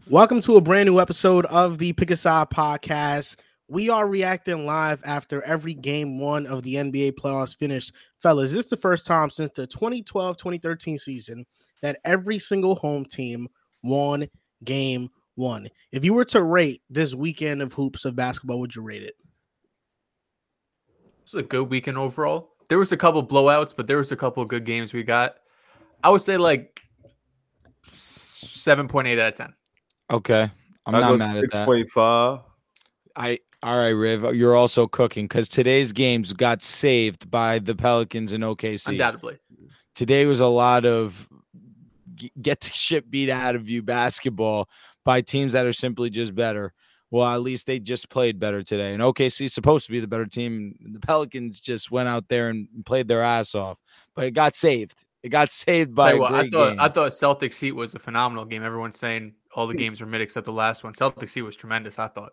Welcome to a brand new episode of the Pick a Side podcast. We are reacting live after every game one of the NBA playoffs finished. Fellas, this is the first time since the 2012-2013 season that every single home team won game one. If you were to rate this weekend of hoops of basketball, would you rate it? It was a good weekend overall. There was a couple blowouts, but there was a couple of good games we got. I would say like 7.8 out of 10. Okay. I'm not mad at that. 6.5. All right, Riv, you're also cooking because today's games got saved by the Pelicans and OKC. Undoubtedly. Today was a lot of get the shit beat out of you basketball by teams that are simply just better. Well, at least they just played better today. And OKC is supposed to be the better team. The Pelicans just went out there and played their ass off. But it got saved. It got saved by a great game. I thought Celtics Heat was a phenomenal game. Everyone's saying all the games were mid except the last one. Celtics Heat was tremendous, I thought.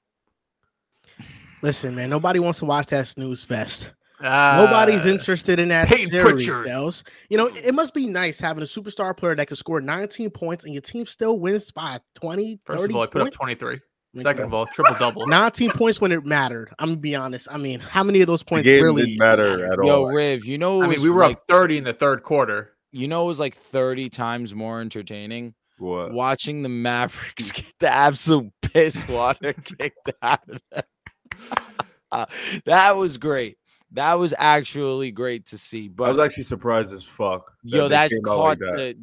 Listen, man, nobody wants to watch that snooze fest. Nobody's interested in that series, Dels. You know, it must be nice having a superstar player that can score 19 points and your team still wins by 20, 30 First of all, I put points. up 23. Second of all, triple-double. 19 points when it mattered. I'm going to be honest. I mean, how many of those points really didn't matter at all? Yo, Riv, you know, we were up 30 in the third quarter. You know, it was like 30 times more entertaining. What? Watching the Mavericks get the absolute piss water kicked out of them. That was great. That was actually great to see. But I was actually surprised as fuck. Yo, that caught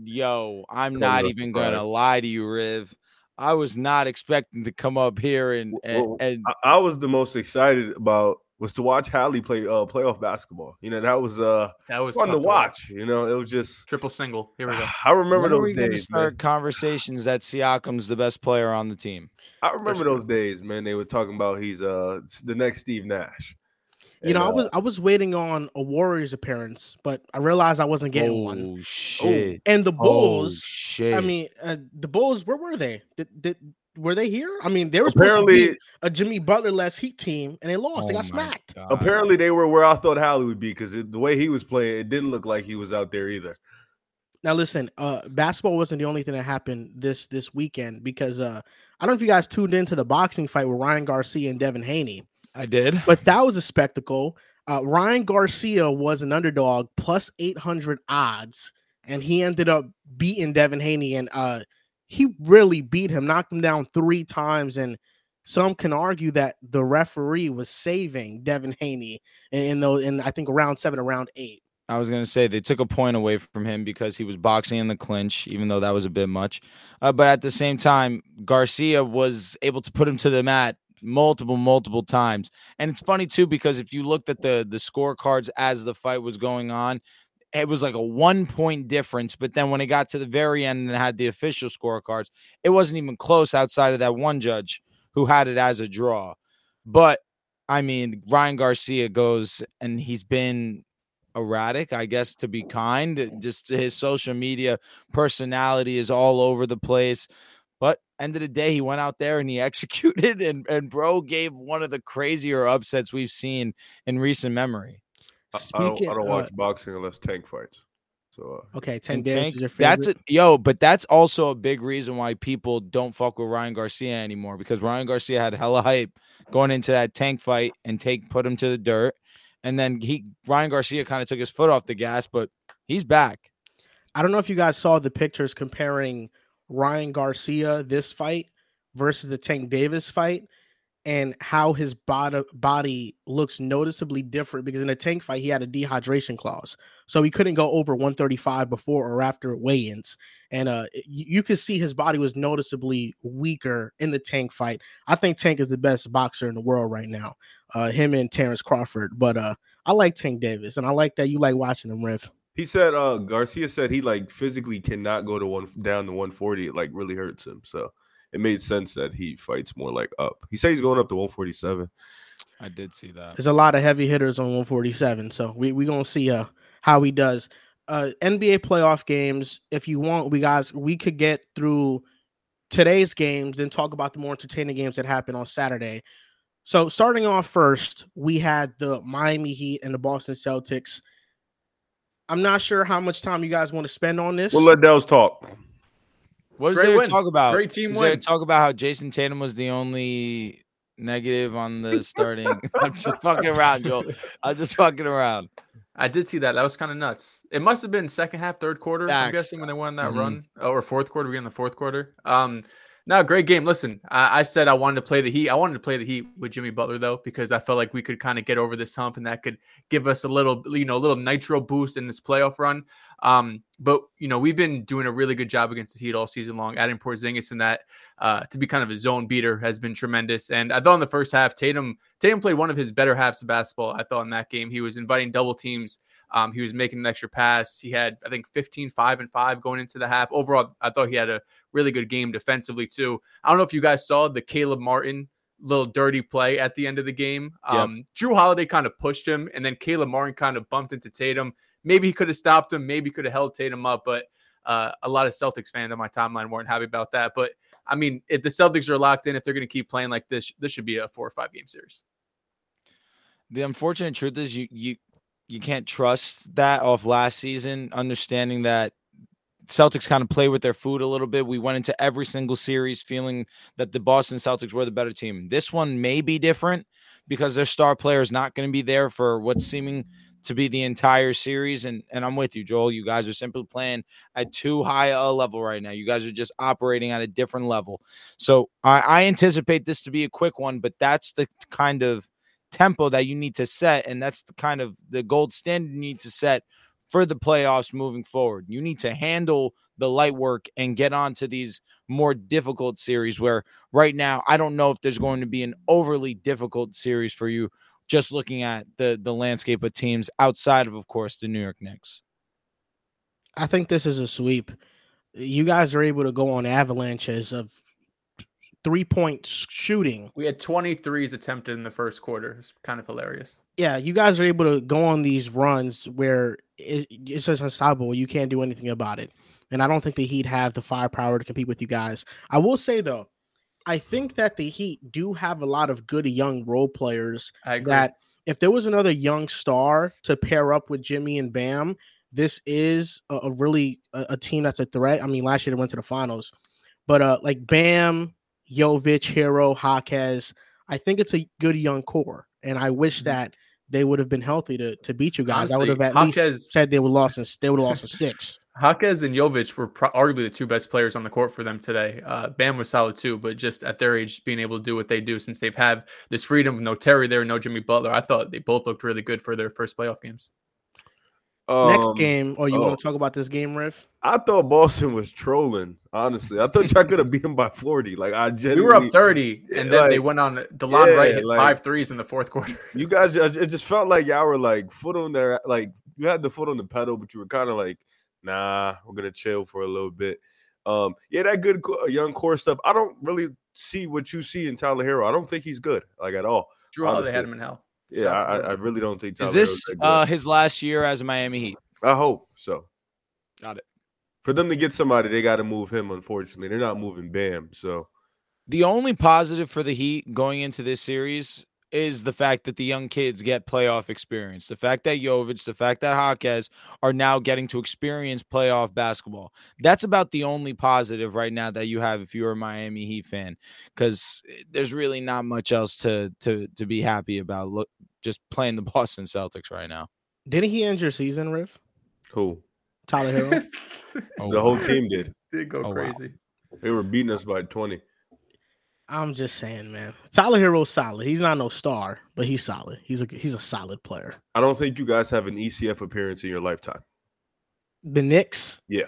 I'm not even going to lie to you, Riv. I was not expecting to come up here and I was the most excited about was to watch Hallie play playoff basketball. You know, that was fun to watch. You know, it was just triple single. Here we go. I remember when those are we days. Start conversations that Siakam's the best player on the team. I remember those days, man. They were talking about he's the next Steve Nash. You know, I was waiting on a Warriors appearance, but I realized I wasn't getting one. Oh shit! And the Bulls. Shit. I mean, the Bulls. Where were they? Were they here? I mean, they were apparently supposed to be a Jimmy Butler-less Heat team, and they lost. They got smacked. God. Apparently, they were where I thought Hallie would be because the way he was playing, it didn't look like he was out there either. Now, listen, basketball wasn't the only thing that happened this weekend because I don't know if you guys tuned into the boxing fight with Ryan Garcia and Devin Haney. I did. But that was a spectacle. Ryan Garcia was an underdog plus 800 odds, and he ended up beating Devin Haney, and he really beat him, knocked him down 3 times, and some can argue that the referee was saving Devin Haney in I think around 7 or round 8. I was going to say they took a point away from him because he was boxing in the clinch, even though that was a bit much. But at the same time, Garcia was able to put him to the mat multiple times. And it's funny too, because if you looked at the scorecards as the fight was going on, it was like a 1 point difference. But then when it got to the very end and had the official scorecards, it wasn't even close outside of that one judge who had it as a draw. But I mean, Ryan Garcia goes and he's been erratic, I guess, to be kind. Just his social media personality is all over the place. But end of the day, he went out there and he executed, and bro gave one of the crazier upsets we've seen in recent memory. I don't watch boxing unless Tank fights. So okay, Tank Davis is your favorite. But that's also a big reason why people don't fuck with Ryan Garcia anymore, because Ryan Garcia had hella hype going into that Tank fight, and Tank put him to the dirt, and then Ryan Garcia kind of took his foot off the gas, but he's back. I don't know if you guys saw the pictures comparing Ryan Garcia this fight versus the Tank Davis fight, and how his body looks noticeably different, because in the Tank fight, he had a dehydration clause. So he couldn't go over 135 before or after weigh-ins. And you could see his body was noticeably weaker in the Tank fight. I think Tank is the best boxer in the world right now, him and Terrence Crawford. But I like Tank Davis, and I like that you like watching him, Riff. He said Garcia said he like physically cannot go down to 140. It like really hurts him. So it made sense that he fights more like up. He said he's going up to 147. I did see that. There's a lot of heavy hitters on 147. So we going to see how he does. NBA playoff games, if you want, we could get through today's games and talk about the more entertaining games that happened on Saturday. So starting off first, we had the Miami Heat and the Boston Celtics. I'm not sure how much time you guys want to spend on this. We'll let Dels talk. What is Great there to win. talk about? Great team Is there to win. talk about how Jason Tatum was the only negative on the starting? I'm just fucking around, Joel. I'm just fucking around. I did see that. That was kind of nuts. It must have been second half, third quarter. I'm Facts. guessing when they won that Mhm. run, or fourth quarter. We in the fourth quarter. No, great game. Listen, I said I wanted to play the Heat. I wanted to play the Heat with Jimmy Butler though, because I felt like we could kind of get over this hump, and that could give us a little nitro boost in this playoff run. But we've been doing a really good job against the Heat all season long. Adding Porzingis in that to be kind of a zone beater has been tremendous. And I thought in the first half, Tatum played one of his better halves of basketball. I thought in that game, he was inviting double teams. He was making an extra pass. He had, I think, 15, 5 and 5 going into the half. Overall, I thought he had a really good game defensively too. I don't know if you guys saw the Caleb Martin little dirty play at the end of the game. Yep. Drew Holiday kind of pushed him, and then Caleb Martin kind of bumped into Tatum. Maybe he could have stopped him. Maybe could have held Tatum up, but a lot of Celtics fans on my timeline weren't happy about that. But I mean, if the Celtics are locked in, if they're going to keep playing like this should be a 4 or 5 game series. The unfortunate truth is you can't trust that off last season, understanding that Celtics kind of play with their food a little bit. We went into every single series feeling that the Boston Celtics were the better team. This one may be different because their star player is not going to be there for what's seeming to be the entire series. And I'm with you, Joel. You guys are simply playing at too high a level right now. You guys are just operating at a different level. So I anticipate this to be a quick one, but that's the kind of tempo that you need to set, and that's the kind of the gold standard you need to set for the playoffs moving forward. You need to handle the light work and get on to these more difficult series where right now I don't know if there's going to be an overly difficult series for you just looking at the landscape of teams outside of course, the New York Knicks. I think this is a sweep. You guys are able to go on avalanches of 3-point shooting. We had 23s attempted in the first quarter. It's kind of hilarious. Yeah, you guys are able to go on these runs where it's just unstoppable. You can't do anything about it. And I don't think the Heat have the firepower to compete with you guys. I will say, though, I think that the Heat do have a lot of good young role players that if there was another young star to pair up with Jimmy and Bam, this is a really a team that's a threat. I mean, last year they went to the finals. But like Bam, Jovic, Hero, Jaquez, I think it's a good young core. And I wish that they would have been healthy to beat you guys. Honestly, I would have least said they would have lost in 6. Jaquez and Jovic were arguably the two best players on the court for them today. Bam was solid too, but just at their age, being able to do what they do since they've had this freedom, no Terry there, no Jimmy Butler, I thought they both looked really good for their first playoff games. Next game, or you want to talk about this game, Riff? I thought Boston was trolling. Honestly, I thought y'all could have beat them by 40. Like we were up 30, and then they went on. DeLon Wright hit 5 threes in the fourth quarter. You guys, it just felt like y'all were like foot on there, like you had the foot on the pedal, but you were kind of like, nah, we're gonna chill for a little bit. Yeah, that good young core stuff. I don't really see what you see in Tyler Hero. I don't think he's good, like at all. Drew Holiday had him in hell. Yeah, I really don't think Tyler Is this his last year as a Miami Heat? I hope so. Got it. For them to get somebody, they got to move him, unfortunately. They're not moving Bam. So the only positive for the Heat going into this series is the fact that the young kids get playoff experience. The fact that Jovic, the fact that Jaquez are now getting to experience playoff basketball. That's about the only positive right now that you have if you're a Miami Heat fan, because there's really not much else to be happy about. Look, just playing the Boston Celtics right now. Didn't he end your season, Riff? Who? Tyler Hero. The whole team did. They go crazy. Wow. They were beating us by 20. I'm just saying, man. Tyler Hero's solid. He's not no star, but he's solid. He's a solid player. I don't think you guys have an ECF appearance in your lifetime. The Knicks? Yeah.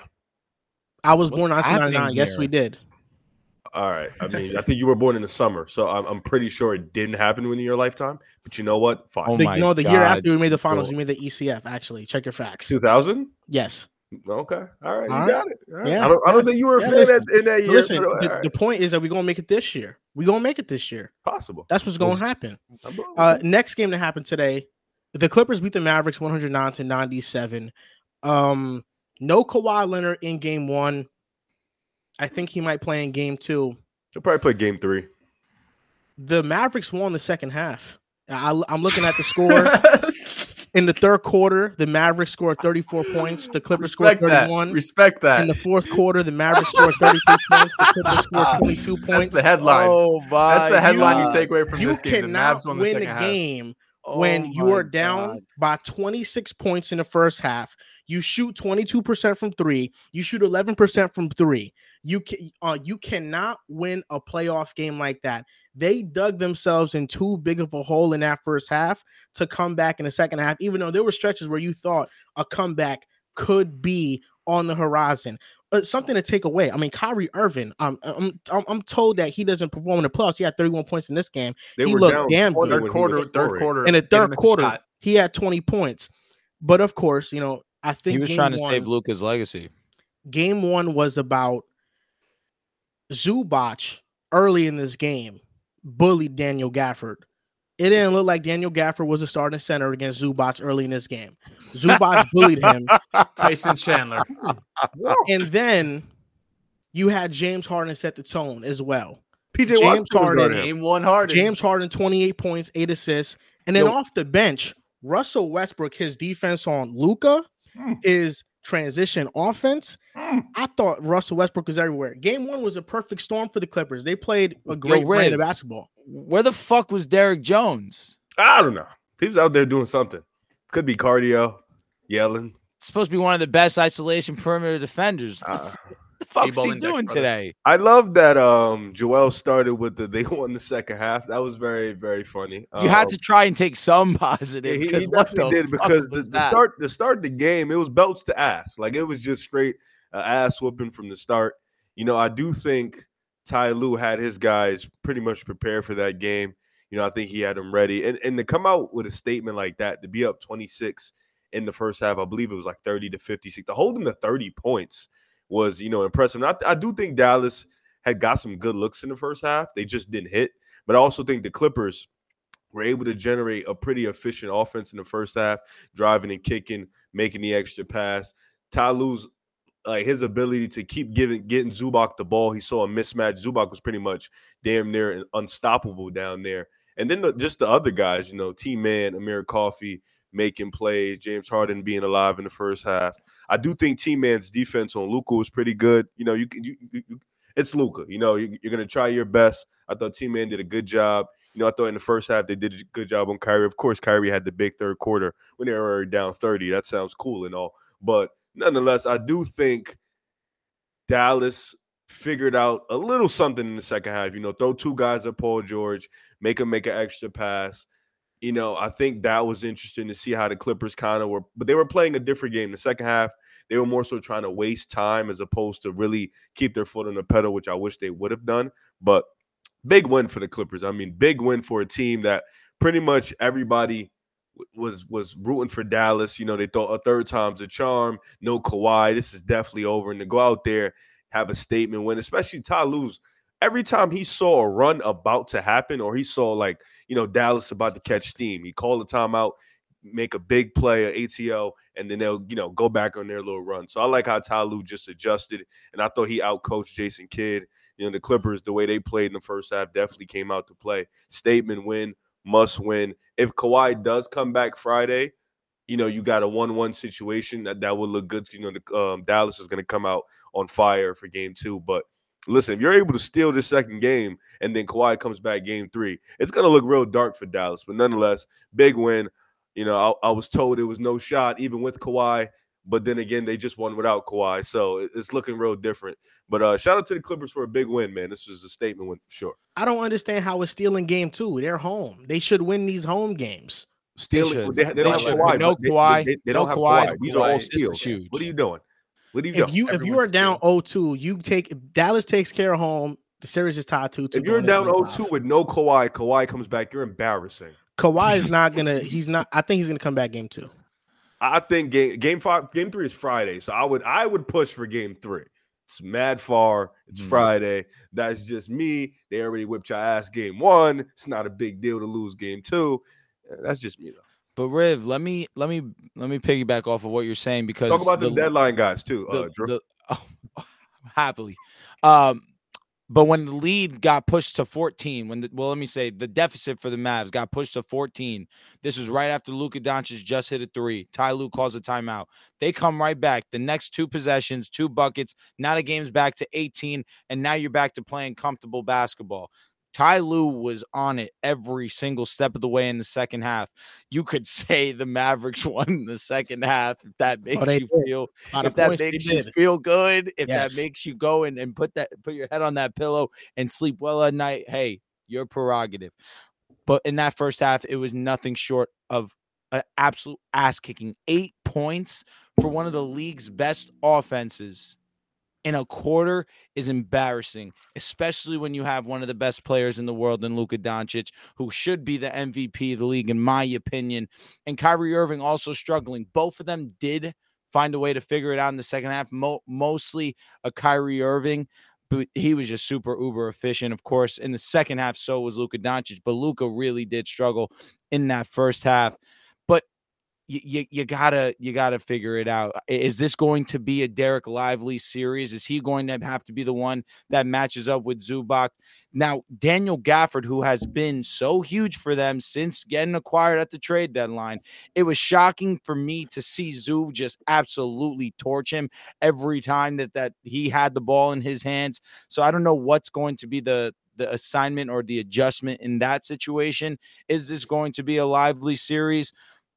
I was born in 1999. Yes, we did. All right. I mean, I think you were born in the summer, so I'm pretty sure it didn't happen in your lifetime. But you know what? Fine. The year after we made the finals, we made the ECF. Actually, check your facts. 2000? Yes. Okay. All right. You got it. Right. Yeah. I don't think you were a fan in that year. Listen, the point is that we're gonna make it this year. We're gonna make it this year. Possible. That's what's gonna happen. Next game that happened today, the Clippers beat the Mavericks 109-97. No Kawhi Leonard in game 1. I think he might play in game 2. He'll probably play game 3. The Mavericks won the second half. I'm looking at the score. In the third quarter, the Mavericks scored 34 points. The Clippers scored 31. Respect that. In the fourth quarter, the Mavericks scored 33 points. The Clippers scored 22 points. That's the headline. Oh my! That's the headline you take away from You this game. The cannot Mavs won the win second a half. game when you are down by 26 points in the first half. You shoot 22% from three. You shoot 11% from three. You cannot win a playoff game like that. They dug themselves in too big of a hole in that first half to come back in the second half, even though there were stretches where you thought a comeback could be on the horizon. Something to take away. I mean, Kyrie Irving, I'm told that he doesn't perform in the playoffs. He had 31 points in this game. He looked damn good. Third quarter. In the third quarter, he had 20 points. But of course, I think he was trying to save Luka's legacy. Game one was about Zubac early in this game bullied Daniel Gafford. It didn't look like Daniel Gafford was a starting center against Zubac early in this game. Zubac bullied him. Tyson Chandler. And then you had James Harden set the tone as well. James Harden, game one Harden. James Harden, 28 points, 8 assists. And then off the bench, Russell Westbrook, his defense on Luka is transition offense. I thought Russell Westbrook was everywhere. Game one was a perfect storm for the Clippers. They played a great brand of basketball. Where the fuck was Derrick Jones? I don't know. He was out there doing something. Could be cardio, yelling. It's supposed to be one of the best isolation perimeter defenders. What the fuck was he doing today? I love that Joel started with they won the second half. That was very, very funny. You had to try and take some positive. He definitely did, because the start of the game, it was belts to ass. Like, it was just straight ass whooping from the start. I do think Ty Lue had his guys pretty much prepared for that game. I think he had them ready. And to come out with a statement like that, to be up 26 in the first half, I believe it was like 30-56, to hold them to 30 points was, impressive. I do think Dallas had got some good looks in the first half. They just didn't hit. But I also think the Clippers were able to generate a pretty efficient offense in the first half, driving and kicking, making the extra pass. Ty Lue's, his ability to keep getting Zubac the ball. He saw a mismatch. Zubac was pretty much damn near unstoppable down there. And then just the other guys, T-Man, Amir Coffey making plays, James Harden being alive in the first half. I do think T-Man's defense on Luka was pretty good. It's Luka. You're going to try your best. I thought T-Man did a good job. I thought in the first half they did a good job on Kyrie. Of course, Kyrie had the big third quarter when they were already down 30. That sounds cool and all. But nonetheless, I do think Dallas figured out a little something in the second half. Throw two guys at Paul George, make him make an extra pass. I think that was interesting to see how the Clippers kind of were, but they were playing a different game. The second half, they were more so trying to waste time as opposed to really keep their foot on the pedal, which I wish they would have done. But big win for the Clippers. I mean, big win for a team that pretty much everybody was rooting for Dallas. They thought a third time's a charm. No Kawhi. This is definitely over. And to go out there, have a statement win, especially Ty Lue's, every time he saw a run about to happen or he saw Dallas about to catch steam, he called a timeout, make a big play, an ATL, and then they'll, go back on their little run. So I like how Ty Lue just adjusted, and I thought he outcoached Jason Kidd. The Clippers, the way they played in the first half definitely came out to play. Statement win, must win. If Kawhi does come back Friday, you got a 1-1 situation that would look good. Dallas is going to come out on fire for game 2, but listen, if you're able to steal the second game and then Kawhi comes back game 3, it's going to look real dark for Dallas. But nonetheless, big win. I was told it was no shot even with Kawhi, but then again, they just won without Kawhi. So it's looking real different. But shout out to the Clippers for a big win, man. This was a statement win for sure. I don't understand how it's stealing game 2. They're home. They should win these home games. Stealing. They don't have Kawhi. No Kawhi. They don't have Kawhi. These are all steals. What are you doing? If you are down 0-2, Dallas takes care of home. The series is tied 2-2. If you're down 0-2 with no Kawhi comes back, you're embarrassing. Kawhi is not gonna. He's not. I think he's gonna come back game 2. I think game 3 is Friday, so I would push for game 3. It's mad far. It's Friday. That's just me. They already whipped your ass game 1. It's not a big deal to lose game 2. That's just me though. But Riv, let me piggyback off of what you're saying, because talk about the deadline guys too. Happily. But when the lead got pushed to 14, let me say the deficit for the Mavs got pushed to 14. This was right after Luka Doncic just hit a three. Ty Lue calls a timeout. They come right back. The next 2 possessions, 2 buckets. Now the game's back to 18, and now you're back to playing comfortable basketball. Ty Lue was on it every single step of the way in the second half. You could say the Mavericks won in the second half if that makes you feel good, if that makes you go and put your head on that pillow and sleep well at night. Hey, your prerogative. But in that first half, it was nothing short of an absolute ass kicking. 8 points for one of the league's best offenses in a quarter is embarrassing, especially when you have one of the best players in the world in Luka Doncic, who should be the MVP of the league, in my opinion, and Kyrie Irving also struggling. Both of them did find a way to figure it out in the second half, mostly a Kyrie Irving, but he was just super uber efficient. Of course, in the second half, so was Luka Doncic, but Luka really did struggle in that first half. But you gotta figure it out. Is this going to be a Derek Lively series? Is he going to have to be the one that matches up with Zubac? Now, Daniel Gafford, who has been so huge for them since getting acquired at the trade deadline, it was shocking for me to see Zub just absolutely torch him every time that he had the ball in his hands. So I don't know what's going to be the assignment or the adjustment in that situation. Is this going to be a Lively series?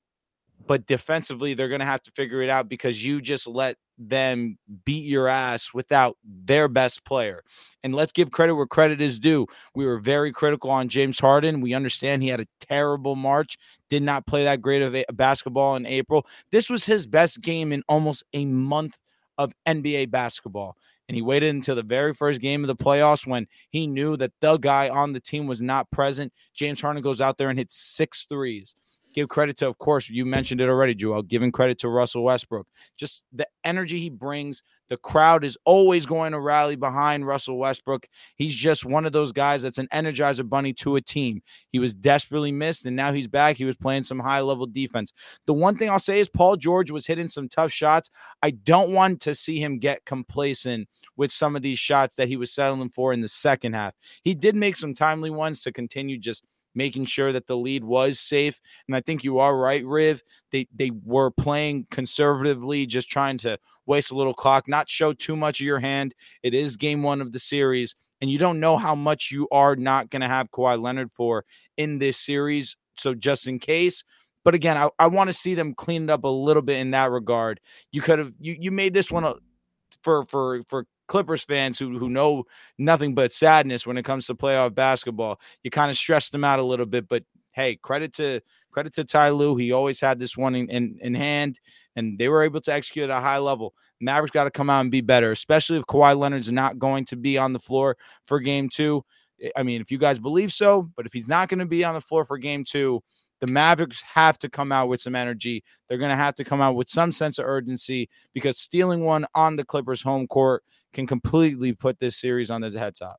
But defensively, they're going to have to figure it out because you just let them beat your ass without their best player. And let's give credit where credit is due. We were very critical on James Harden. We understand he had a terrible March, did not play that great of basketball in April. This was his best game in almost a month of NBA basketball. And he waited until the very first game of the playoffs when he knew that the guy on the team was not present. James Harden goes out there and hits 6 threes. Give credit to, of course, you mentioned it already, Joel, giving credit to Russell Westbrook. Just the energy he brings. The crowd is always going to rally behind Russell Westbrook. He's just one of those guys that's an energizer bunny to a team. He was desperately missed, and now he's back. He was playing some high-level defense. The one thing I'll say is Paul George was hitting some tough shots. I don't want to see him get complacent with some of these shots that he was settling for in the second half. He did make some timely ones to continue just making sure that the lead was safe. And I think you are right, Riv. They were playing conservatively, just trying to waste a little clock, not show too much of your hand. It is game 1 of the series, and you don't know how much you are not going to have Kawhi Leonard for in this series. So just in case. But again, I want to see them clean it up a little bit in that regard. You could have you made this one for Clippers fans who know nothing but sadness when it comes to playoff basketball. You kind of stressed them out a little bit, but hey, credit to Ty Lue. He always had this one in hand, and they were able to execute at a high level. Mavericks got to come out and be better, especially if Kawhi Leonard's not going to be on the floor for game 2. I mean, if you guys believe so, but if he's not going to be on the floor for game 2, the Mavericks have to come out with some energy. They're going to have to come out with some sense of urgency because stealing one on the Clippers home court can completely put this series on the head top.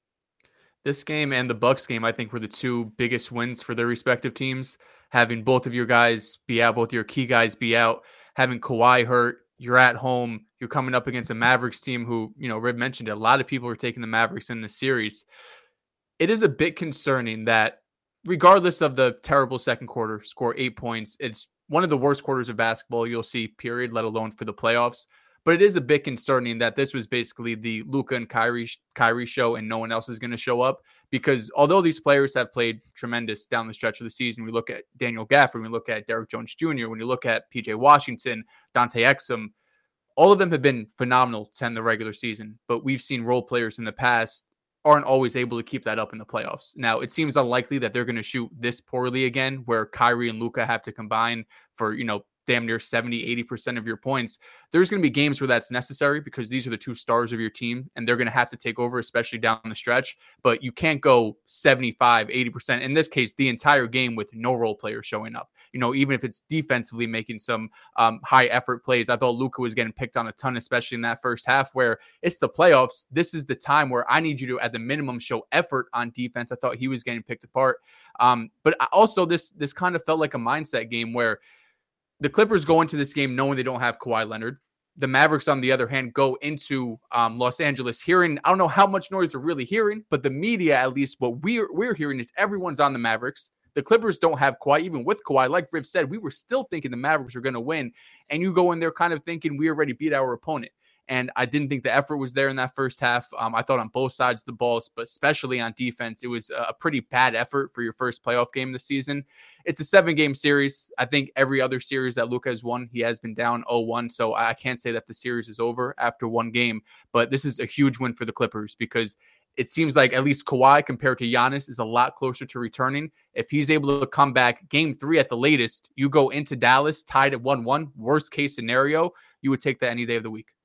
This game and the Bucks game, I think, were the 2 biggest wins for their respective teams. Having both of your guys be out, both your key guys be out, having Kawhi hurt, you're at home, you're coming up against a Mavericks team who, Riv mentioned it, a lot of people are taking the Mavericks in the series. It is a bit concerning that regardless of the terrible second quarter, score 8 points. It's one of the worst quarters of basketball you'll see, period, let alone for the playoffs. But it is a bit concerning that this was basically the Luka and Kyrie show and no one else is going to show up. Because although these players have played tremendous down the stretch of the season, we look at Daniel Gafford, we look at Derrick Jones Jr., when you look at PJ Washington, Dante Exum, all of them have been phenomenal to end the regular season. But we've seen role players in the past aren't always able to keep that up in the playoffs. Now, it seems unlikely that they're going to shoot this poorly again, where Kyrie and Luka have to combine for, damn near 70-80% of your points. There's going to be games where that's necessary because these are the 2 stars of your team and they're going to have to take over, especially down the stretch. But you can't go 75-80%. In this case, the entire game with no role players showing up. Even if it's defensively making some high effort plays. I thought Luka was getting picked on a ton, especially in that first half where it's the playoffs. This is the time where I need you to, at the minimum, show effort on defense. I thought he was getting picked apart. But also this kind of felt like a mindset game where the Clippers go into this game knowing they don't have Kawhi Leonard. the Mavericks, on the other hand, go into Los Angeles hearing, I don't know how much noise they're really hearing, but the media, at least what we're hearing, is everyone's on the Mavericks. The Clippers don't have Kawhi. Even with Kawhi, like Riv said, we were still thinking the Mavericks were going to win. And you go in there kind of thinking we already beat our opponent. And I didn't think the effort was there in that first half. I thought on both sides of the ball, but especially on defense, it was a pretty bad effort for your first playoff game this season. It's a 7-game series. I think every other series that Luka has won, he has been down 0-1. So I can't say that the series is over after one game. But this is a huge win for the Clippers because it seems like at least Kawhi compared to Giannis is a lot closer to returning. If he's able to come back game 3 at the latest, you go into Dallas tied at 1-1. Worst case scenario, you would take that any day of the week.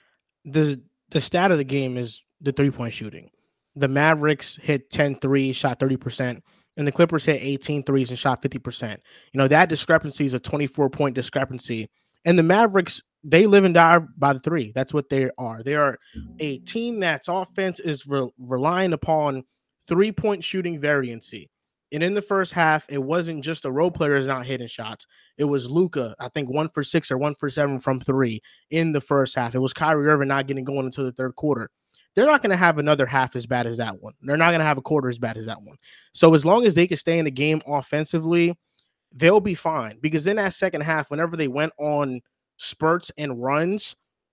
The stat of the game is the 3-point shooting. The Mavericks hit 10 threes, shot 30%, and the Clippers hit 18 threes and shot 50%. You know, that discrepancy is a 24-point discrepancy. And the Mavericks, they live and die by the 3. That's what they are. They are a team that's offense is relying upon 3-point shooting variancy. And in the first half, it wasn't just the role players not hitting shots. It was Luka, I think 1 for 6 or 1 for 7 from 3 in the first half. It was Kyrie Irving not getting going until the third quarter. They're not going to have another half as bad as that one. They're not going to have a quarter as bad as that one. So as long as they can stay in the game offensively, they'll be fine. Because in that second half, whenever they went on spurts and runs,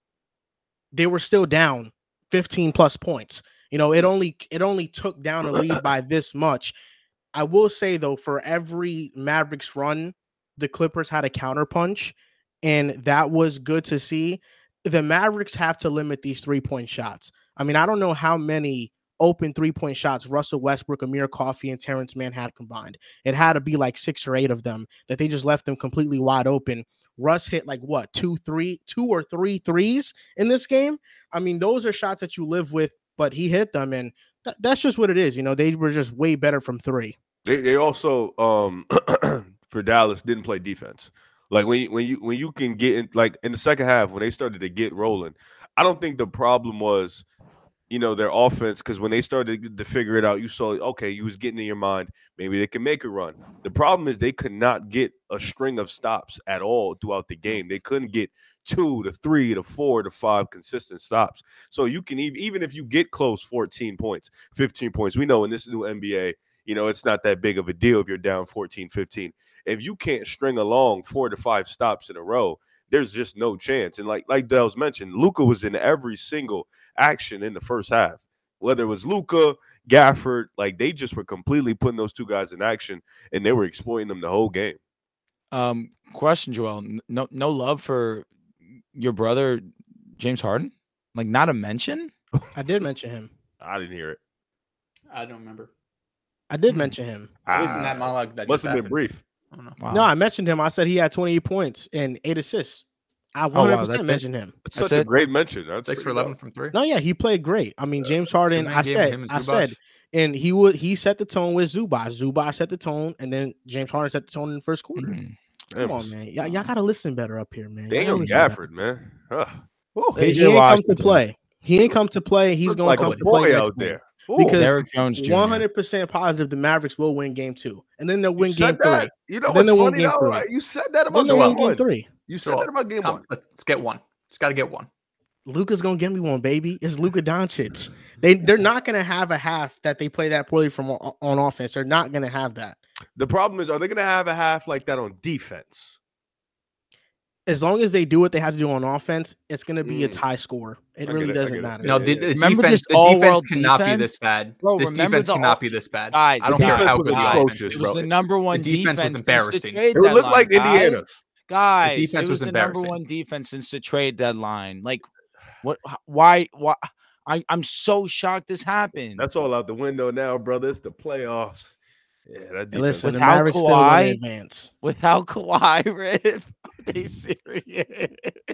they were still down 15 plus points. You know, it only took down a lead by this much. I will say, though, for every Mavericks run, the Clippers had a counterpunch, and that was good to see. The Mavericks have to limit these 3-point shots. I mean, I don't know how many open 3-point shots Russell Westbrook, Amir Coffey, and Terrence Mann had combined. It had to be like 6 or 8 of them that they just left them completely wide open. Russ hit like what, 2 or 3 threes in this game? I mean, those are shots that you live with, but he hit them, and that's just what it is. You know, they were just way better from 3. They also for Dallas didn't play defense. Like when you can get in, like in the second half when they started to get rolling, I don't think the problem was, you know, their offense, because when they started to figure it out, you saw, okay, you was getting in your mind, maybe they can make a run. The problem is they could not get a string of stops at all throughout the game. They couldn't get 2 to 3 to 4 to 5 consistent stops. So you can even if you get close 14 points, 15 points, we know in this new NBA, you know, it's not that big of a deal if you're down 14, 15. If you can't string along 4 to 5 stops in a row, there's just no chance. And like Dell's mentioned, Luka was in every single action in the first half. Whether it was Luka, Gafford, like they just were completely putting those 2 guys in action, and they were exploiting them the whole game. Question, Joel. No love for your brother, James Harden? Like, not a mention? I did mention him. I didn't hear it. I don't remember. I did mention him. It was in that monologue that must just have been happened. brief. I don't know. Wow. No, I mentioned him. I said he had 28 points and 8 assists. I 100% mentioned him. That's That's such a it? great mention. That's 6 for 11 from 3. No, yeah, he played great. I mean, James Harden, two-man I game, said, him and Zubac. and he set the tone with Zubac. Zubac set the tone, and then James Harden set the tone in the first quarter. Come on, man. Y'all got to listen better up here, man. Damn, Gafford, man. He ain't come to play. He ain't come to play. He's going to come to play out there. Because Derrick Jones Jr. 100% positive the Mavericks will win game 2. And then they'll win game 3. You know Then what's they'll win funny game though? 3. You said that about Then they'll win game game 3. You said that about game 1. Let's get one. Just got to get one. Luka's gonna get me one, baby. It's Luka Doncic. They're not gonna have a half that they play that poorly from on offense. They're not gonna have that. The problem is, are they gonna have a half like that on defense? As long as they do what they have to do on offense, it's gonna be a tie score. It really doesn't matter. No, the Remember defense, this the all-world defense cannot be defense? this bad. Bro, This remember defense the cannot all- be this bad. Guys, I don't care defense how was good the guys, offense atrocious, is. It was bro. the number one The defense was since the embarrassing. trade It would look deadline, like guys. Indiana. Guys, The defense it was was the number embarrassing. one defense since the trade deadline. Like, what? Why? I'm so shocked this happened. That's all out the window now, brother. It's the playoffs. Yeah, that And defense. listen, the Without Mavericks still Kawhi, in advance. Without Kawhi, Rip, are they serious?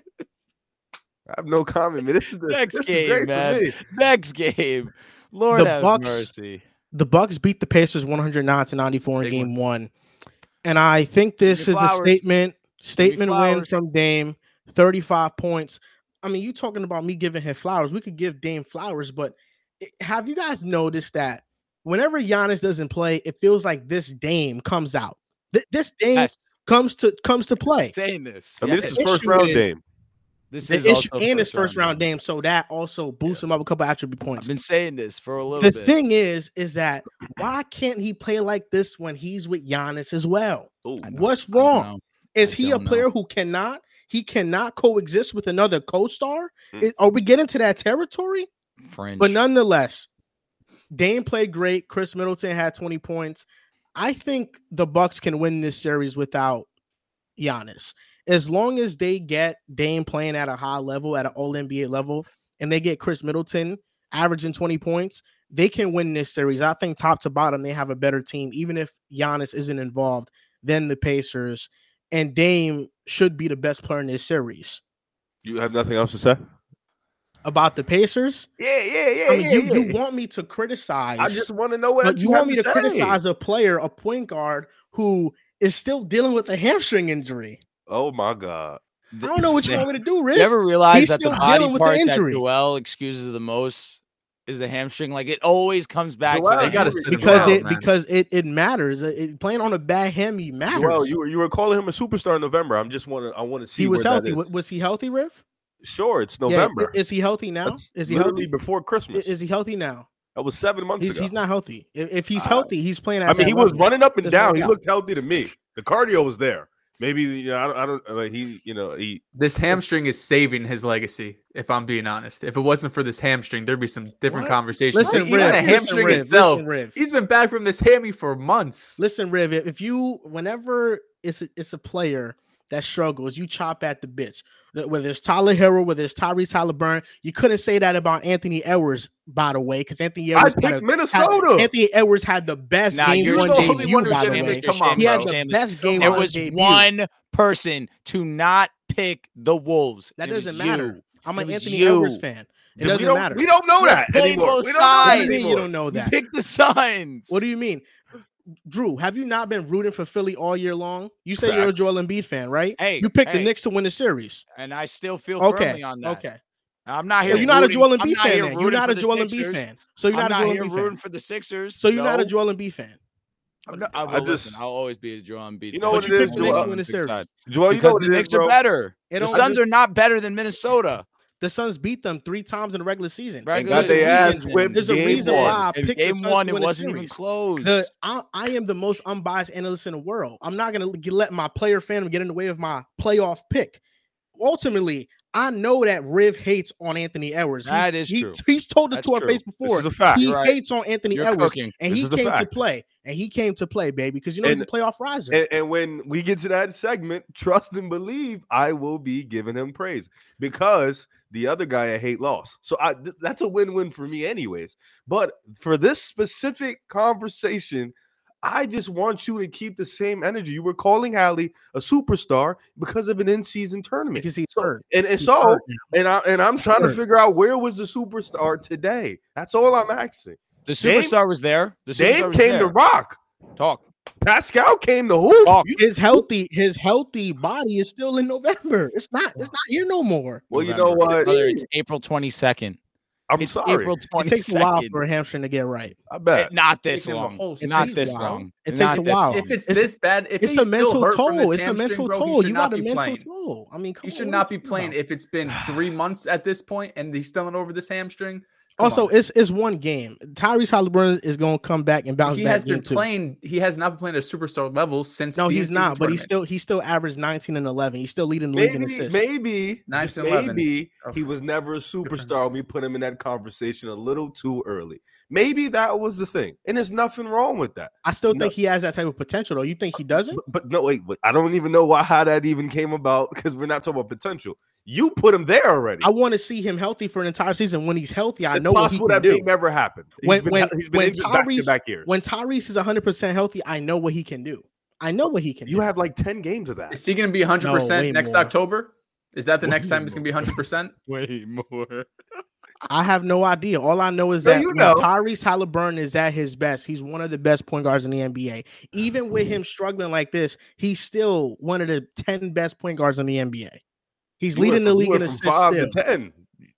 I have no comment, man. This is the Next this is game, great for man. me. Next game. Lord The have Bucks- mercy. The Bucks beat the Pacers 109-94 in Big game 1. And I think this Give me is a flowers. statement win flowers. from Dame, 35 points. I mean, you talking about me giving him flowers. We could give Dame flowers, but have you guys noticed that whenever Giannis doesn't play, it feels like this Dame comes out. This Dame Yes. comes to play. Saying this. I mean, this is The first issue round is- game. This The is issue also and his first round game, so that also boosts him up a couple attribute points. I've been saying this for a little The bit. thing is that why can't he play like this when he's with Giannis as well? Ooh. I know. What's I don't wrong? know. Is I he a don't know. player who cannot coexist with another co-star? Mm. Are we getting to that territory? French. But nonetheless, Dame played great. Chris Middleton had 20 points. I think the Bucks can win this series without Giannis. As long as they get Dame playing at a high level, at an all-NBA level, and they get Chris Middleton averaging 20 points, they can win this series. I think top to bottom, they have a better team, even if Giannis isn't involved, than the Pacers. And Dame should be the best player in this series. You have nothing else to say? About the Pacers? Yeah. I mean, you want me to criticize. I just want to know what But you have want me to say. criticize a player, a point guard, who is still dealing with a hamstring injury. Oh my God. I don't know what you want me to do, Rick. You ever realize He's that the still body dealing with the part that injury. Joel excuses the most is the hamstring? Like, it always comes back Joel, to They that. gotta hamstring. sit him because down, it man. because it matters. Playing on a bad hammy matters. Well, you were calling him a superstar in November. I want to see he was where healthy. that is. Was he healthy, Riff? Sure, it's Yeah, November. is he healthy now? That's Is he literally healthy? before Christmas. Is he healthy now? That was 7 months ago. He's not healthy. If he's healthy, he's playing at I mean, that he was level. running up and Just down. work He out. looked healthy to me. The cardio was there. Maybe I don't like he. This hamstring is saving his legacy. If I'm being honest, if it wasn't for this hamstring, there'd be some different What? conversations. Listen, Even Riv, the hamstring Riv, itself, listen, Riv. he's been back from this hammy for months. Listen, Riv, whenever it's a player that struggles, you chop at the bits. Whether it's Tyler Hero, whether it's Tyrese Halliburton, you couldn't say that about Anthony Edwards, by the way, because Anthony I Edwards picked Minnesota. Anthony Edwards had the best Nah, game you're one the only debut, one who by the didn't way. understand. Come on, He had bro. the best game There one was debut. one person to not pick the Wolves. That It was doesn't matter. you. I'm It an was Anthony you. Edwards fan. It we doesn't don't, matter. We don't know that played anymore. both We don't know that What do sides. you mean you anymore. don't know You that? picked the signs. What do you mean? Drew, have you not been rooting for Philly all year long? You say you're a Facts. Joel Embiid fan, right? Hey, you picked the hey. Knicks to win the series. And I still feel Okay. firmly on that. Okay. I'm not here. Well, you're not a rooting- Joel I'm Embiid not fan here then. You're rooting not for a the Joel Embiid Sixers. fan. So you're I'm not a not Joel here Embiid rooting fan. for the Sixers. So you're not a No. Joel Embiid fan. I will I just- listen. I'll always be a Joel Embiid. You know fan. what But you it picked is, the Knicks Joel? to win the series. Joel, you know Because what the it is, Knicks are bro. better. It The don't- Suns are not better than Minnesota. The Suns beat them 3 times in the regular season. Right, got their ass whipped There's a game reason one. why I In picked the game Suns one, to it win the wasn't even series. close. I am the most unbiased analyst in the world. I'm not going to let my player fandom get in the way of my playoff pick. Ultimately, I know that Riv hates on Anthony Edwards. That is true. He's told us That's to our true. face This before. is a fact. He You're right. hates on Anthony You're Edwards, cooking. and This he is a came to fact. play. And he came to play, baby, because you know he's a And- playoff riser. And when we get to that segment, trust and believe, I will be giving him praise because the other guy I hate lost. So that's a win-win for me, anyways. But for this specific conversation, I just want you to keep the same energy. You were calling Hallie a superstar because of an in-season tournament. Because he's So- hurt. And He's so, hurt now. I'm trying to Hurt. figure out where was the superstar today. That's all I'm asking. The Dame- superstar was there. The superstar Dame was came there. to rock. Talk. Pascal came to hoop. Talk. His healthy body is still in November. It's not here no more. Well, you know what? Brother, it's April 22nd. I'm It's sorry. April It takes a 22nd. while for a hamstring to get right. I bet. Not this Taking the long. whole Not season, this bro. long. It Not takes a this while. long. If it's It's- this bad, if It's he's a still mental hurt from toll. this It's a mental hamstring, bro, he toll. should You not got a be mental playing. toll. I mean, come He on, should what not are be you talking playing about? if it's been 3 months at this point and he's still over this hamstring. Come Also, on. it's one game. Tyrese Halliburton is going to come back and bounce he back. has been game two. playing. He has not been playing at a superstar level since. No, the he's in-season not. But tournament. he still averaged 19 and 11. He's still leading the league in assists. Maybe, Nice just and 11. maybe Oh. he was never a superstar. We put him in that conversation a little too early. Maybe that was the thing, and there's nothing wrong with that. I still No. think he has that type of potential, though. You think he doesn't? But no, wait, I don't even know how that even came about because we're not talking about potential. You put him there already. I want to see him healthy for an entire season. When he's healthy, I It's know what he possible can that do. may never happen. When He's been injured back-to-back years. when Tyrese is 100% healthy, I know what he can do. I know what he can You do. have like 10 games of that. Is he going to be 100% way next more. October? Is that the Way next time it's going to be more. 100%? Way more. I have no idea. All I know is No, that you when know. Tyrese Halliburton is at his best, he's one of the best point guards in the NBA. Even with him struggling like this, he's still one of the 10 best point guards in the NBA. He's You went leading the from- league you in went from assists 5 still. to 10.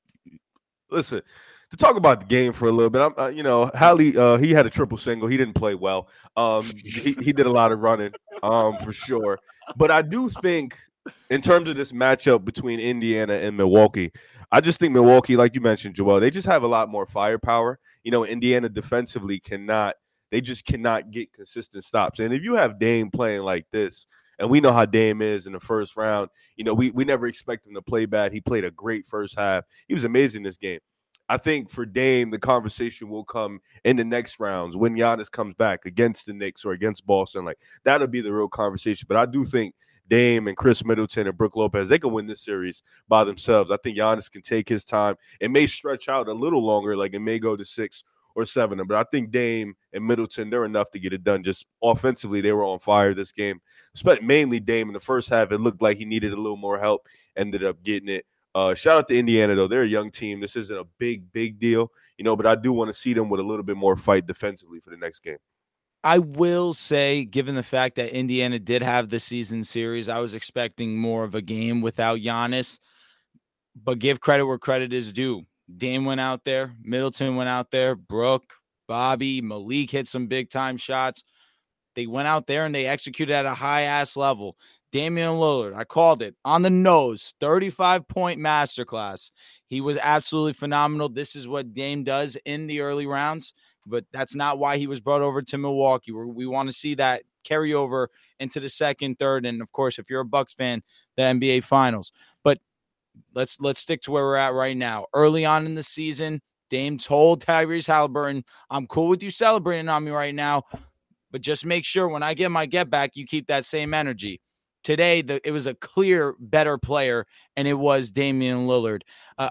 Listen, to talk about the game for a little bit, Hallie, he had a triple single. He didn't play well. He did a lot of running, for sure. But I do think in terms of this matchup between Indiana and Milwaukee, I just think Milwaukee, like you mentioned, Joel, they just have a lot more firepower. Indiana defensively cannot get consistent stops. And if you have Dame playing like this, and we know how Dame is in the first round, we never expect him to play bad. He played a great first half. He was amazing this game. I think for Dame, the conversation will come in the next rounds when Giannis comes back against the Knicks or against Boston. Like, that'll be the real conversation. But I do think Dame and Chris Middleton and Brook Lopez, they can win this series by themselves. I think Giannis can take his time. It may stretch out a little longer, like it may go to 6 or 7. But I think Dame and Middleton, they're enough to get it done. Just offensively, they were on fire this game. Mainly Dame in the first half. It looked like he needed a little more help, ended up getting it. Shout out to Indiana, though. They're a young team. This isn't a big deal, but I do want to see them with a little bit more fight defensively for the next game. I will say, given the fact that Indiana did have the season series, I was expecting more of a game without Giannis. But give credit where credit is due. Dame went out there. Middleton went out there. Brook, Bobby, Malik hit some big-time shots. They went out there and they executed at a high-ass level. Damian Lillard, I called it, on the nose, 35-point masterclass. He was absolutely phenomenal. This is what Dame does in the early rounds, but that's not why he was brought over to Milwaukee. We want to see that carry over into the second, third, and, of course, if you're a Bucks fan, the NBA Finals. But let's stick to where we're at right now. Early on in the season, Dame told Tyrese Haliburton, I'm cool with you celebrating on me right now, but just make sure when I get my get back, you keep that same energy. Today, it was a clear better player, and it was Damian Lillard.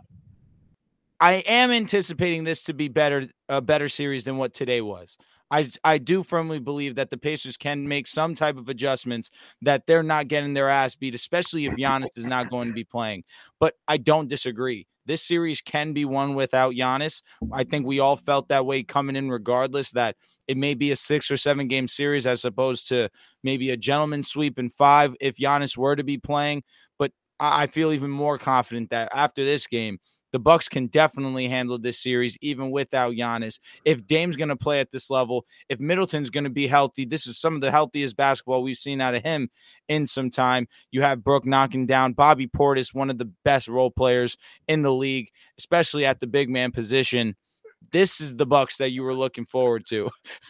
I am anticipating this to be a better series than what today was. I do firmly believe that the Pacers can make some type of adjustments, that they're not getting their ass beat, especially if Giannis is not going to be playing. But I don't disagree. This series can be won without Giannis. I think we all felt that way coming in regardless, that it may be a 6 or 7 game series as opposed to maybe a gentleman's sweep in 5 if Giannis were to be playing. But I feel even more confident that after this game, the Bucks can definitely handle this series even without Giannis. If Dame's going to play at this level, if Middleton's going to be healthy, this is some of the healthiest basketball we've seen out of him in some time. You have Brook knocking down Bobby Portis, one of the best role players in the league, especially at the big man position. This is the Bucks that you were looking forward to.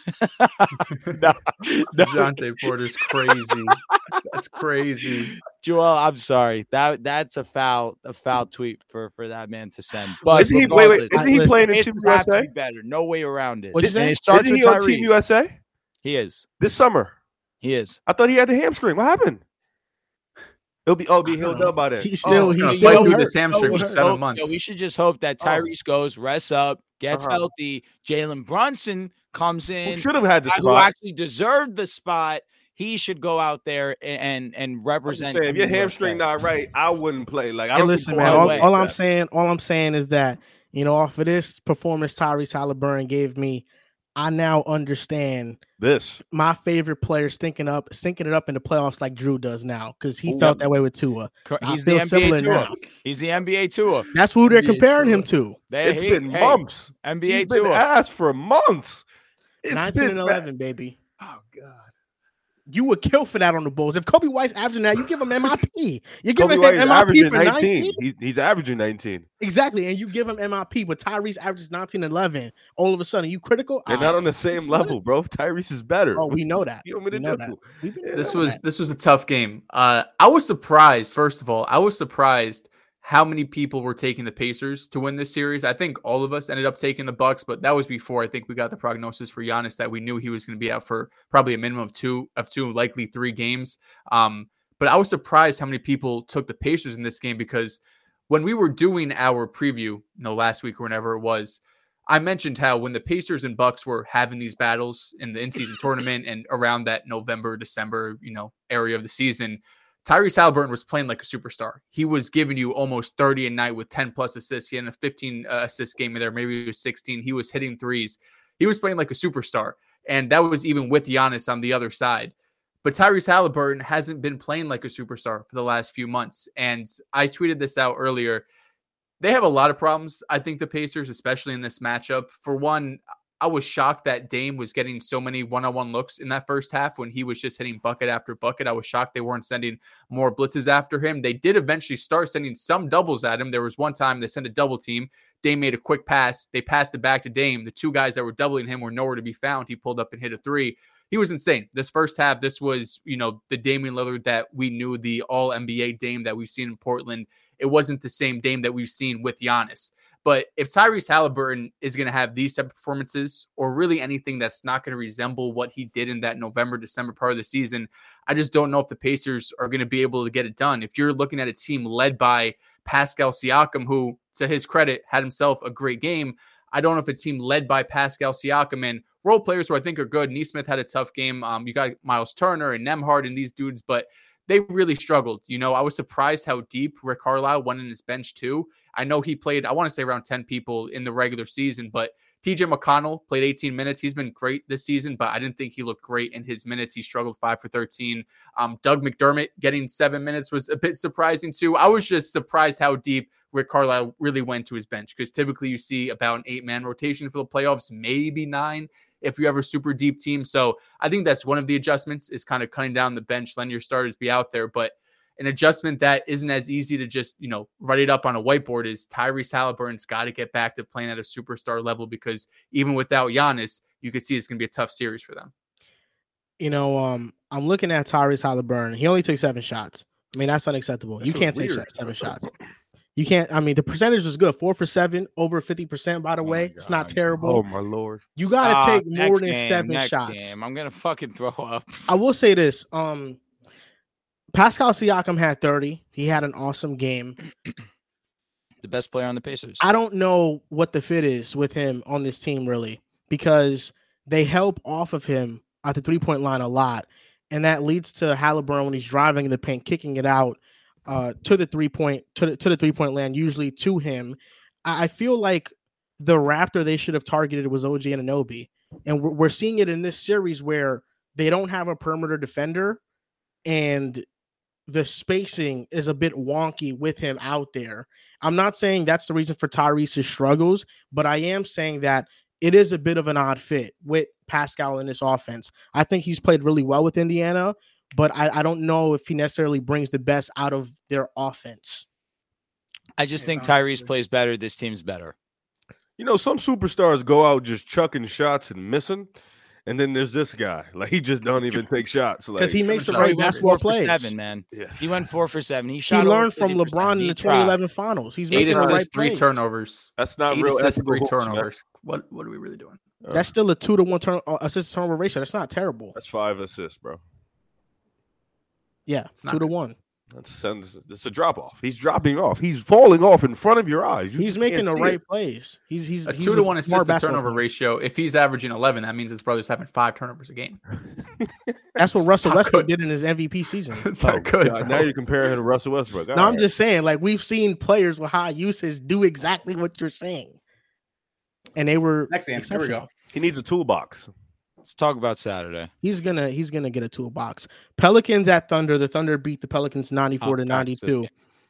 DeJounte Porter's crazy. That's crazy. Joel, I'm sorry. That's a foul tweet for that man to send. But isn't he playing in Team USA? Better. No way around it. Isn't it starts he with on Tyrese. Team USA? He is. This summer. He is. I thought he had the hamstring. What happened? He'll be healed up by then. He's still through this hamstring for 7 months. We should just hope that Tyrese goes, rests up, gets healthy. Jalen Brunson comes in. Who should have had the spot? Who actually deserved the spot. He should go out there and represent. If your hamstring not right, I wouldn't play. Like, I don't listen, man. All I'm saying is that, off of this performance Tyrese Haliburton gave me, I now understand this. My favorite player stinking it up in the playoffs like Drew does now, because he felt that way with Tua. He's the NBA Tua. He's the NBA Tua. That's who they're comparing him to. It's been months. NBA Tua. Been asked for months. 19 and 11, baby. Oh God. You would kill for that on the Bulls. If Kobe White's averaging that, you give him MIP. You're giving him MIP for 19. He's averaging 19. Exactly, and you give him MIP, but Tyrese averages 19 and 11. All of a sudden, you critical? They're not on the same level, bro. Tyrese is better. Oh, we know that. You want me to do? This was a tough game. I was surprised. First of all, I was surprised how many people were taking the Pacers to win this series. I think all of us ended up taking the Bucks, but that was before I think we got the prognosis for Giannis that we knew he was going to be out for probably a minimum of two, likely 3 games. But I was surprised how many people took the Pacers in this game, because when we were doing our preview, last week or whenever it was, I mentioned how when the Pacers and Bucks were having these battles in the in-season tournament and around that November, December, area of the season, Tyrese Haliburton was playing like a superstar. He was giving you almost 30 a night with 10 plus assists. He had a 15 assist game in there. Maybe it was 16. He was hitting threes. He was playing like a superstar. And that was even with Giannis on the other side. But Tyrese Haliburton hasn't been playing like a superstar for the last few months. And I tweeted this out earlier. They have a lot of problems, I think, the Pacers, especially in this matchup. For one, I was shocked that Dame was getting so many one-on-one looks in that first half when he was just hitting bucket after bucket. I was shocked they weren't sending more blitzes after him. They did eventually start sending some doubles at him. There was one time they sent a double team. Dame made a quick pass. They passed it back to Dame. The two guys that were doubling him were nowhere to be found. He pulled up and hit a three. He was insane. This first half, this was, the Damian Lillard that we knew, the all-NBA Dame that we've seen in Portland. It wasn't the same Dame that we've seen with Giannis. But if Tyrese Halliburton is going to have these type of performances, or really anything that's not going to resemble what he did in that November, December part of the season, I just don't know if the Pacers are going to be able to get it done. If you're looking at a team led by Pascal Siakam, who, to his credit, had himself a great game, I don't know if a team led by Pascal Siakam and role players who I think are good. Nesmith had a tough game. You got Miles Turner and Nembhard and these dudes, but they really struggled. I was surprised how deep Rick Carlisle went in his bench too. I know he played, I want to say around 10 people in the regular season, but TJ McConnell played 18 minutes. He's been great this season, but I didn't think he looked great in his minutes. He struggled 5 for 13. Doug McDermott getting 7 minutes was a bit surprising too. I was just surprised how deep Rick Carlisle really went to his bench, because typically you see about an 8-man rotation for the playoffs, maybe 9 if you have a super deep team. So I think that's one of the adjustments, is kind of cutting down the bench, letting your starters be out there. But an adjustment that isn't as easy to just, write it up on a whiteboard is Tyrese Halliburton's got to get back to playing at a superstar level, because even without Giannis, you could see it's going to be a tough series for them. I'm looking at Tyrese Halliburton. He only took 7 shots. I mean, that's unacceptable. You can't take 7 shots. You can't. I mean, the percentage was good. 4 for 7, over 50%, by the way. It's not terrible. Oh, my Lord. You got to take more than 7 shots. Game. I'm going to fucking throw up. I will say this. Pascal Siakam had 30. He had an awesome game. The best player on the Pacers. I don't know what the fit is with him on this team, really, because they help off of him at the three-point line a lot, and that leads to Halliburton, when he's driving in the paint, kicking it out to the three-point land, usually to him. I feel like the Raptor they should have targeted was OG Anunoby, and we're seeing it in this series where they don't have a perimeter defender, and the spacing is a bit wonky with him out there. I'm not saying that's the reason for Tyrese's struggles, but I am saying that it is a bit of an odd fit with Pascal in this offense. I think he's played really well with Indiana, but I don't know if he necessarily brings the best out of their offense. I just think Tyrese plays better. This team's better. Some superstars go out just chucking shots and missing. And then there's this guy, like, he just don't even take shots, because he makes the right basketball plays. 7, man. Yeah. He went 4 for 7. He learned from LeBron in the 2011 finals. He's making 8 assists, the right 3 plays. turnovers. That's not 8 real. assists, 3 turnovers. What are we really doing? That's still a 2-to-1 assist turnover ratio. That's not terrible. That's 5 assists, bro. Yeah, 2-to-1. It's a drop off. He's dropping off. He's falling off in front of your eyes. He's making the right plays. He's a 2-to-1 assist to turnover ratio. If he's averaging 11, that means his brother's having 5 turnovers a game. That's what Russell Westbrook did in his MVP season. It's not good. God, now you're comparing him to Russell Westbrook. No, I'm just saying, like, we've seen players with high usage do exactly what you're saying, and they were next game. Here we go. He needs a toolbox. Let's talk about Saturday. He's gonna get a toolbox. Pelicans at Thunder. The Thunder beat the Pelicans 94-92.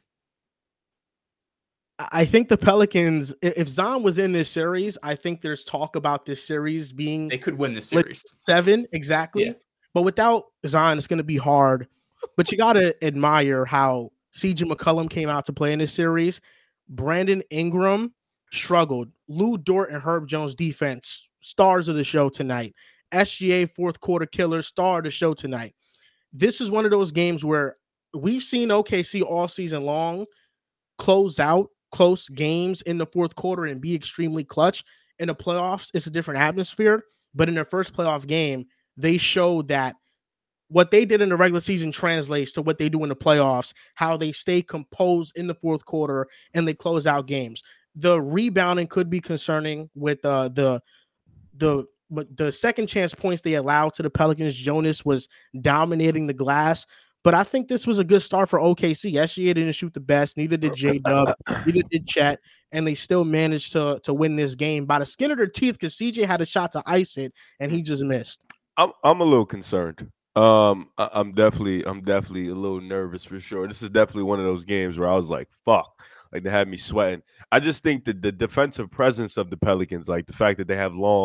I think the Pelicans, if Zion was in this series, I think there's talk about this series being they could win this series 7 exactly. Yeah. But without Zion, it's gonna be hard. But you gotta admire how CJ McCollum came out to play in this series. Brandon Ingram struggled. Lou Dort and Herb Jones defense, stars of the show tonight. SGA fourth quarter killer, star of the show tonight. This is one of those games where we've seen OKC all season long close out close games in the fourth quarter and be extremely clutch. In the playoffs, it's a different atmosphere, but in their first playoff game, they showed that what they did in the regular season translates to what they do in the playoffs, how they stay composed in the fourth quarter and they close out games. The rebounding could be concerning with the second chance points they allowed to the Pelicans. Jonas was dominating the glass, but I think this was a good start for OKC. SGA didn't shoot the best, neither did J-Dub, neither did Chet, and they still managed to win this game by the skin of their teeth because CJ had a shot to ice it and he just missed. I'm a little concerned. I'm definitely a little nervous for sure. This is definitely one of those games where I was like, fuck. Like, they had me sweating. I just think that the defensive presence of the Pelicans, like the fact that they have long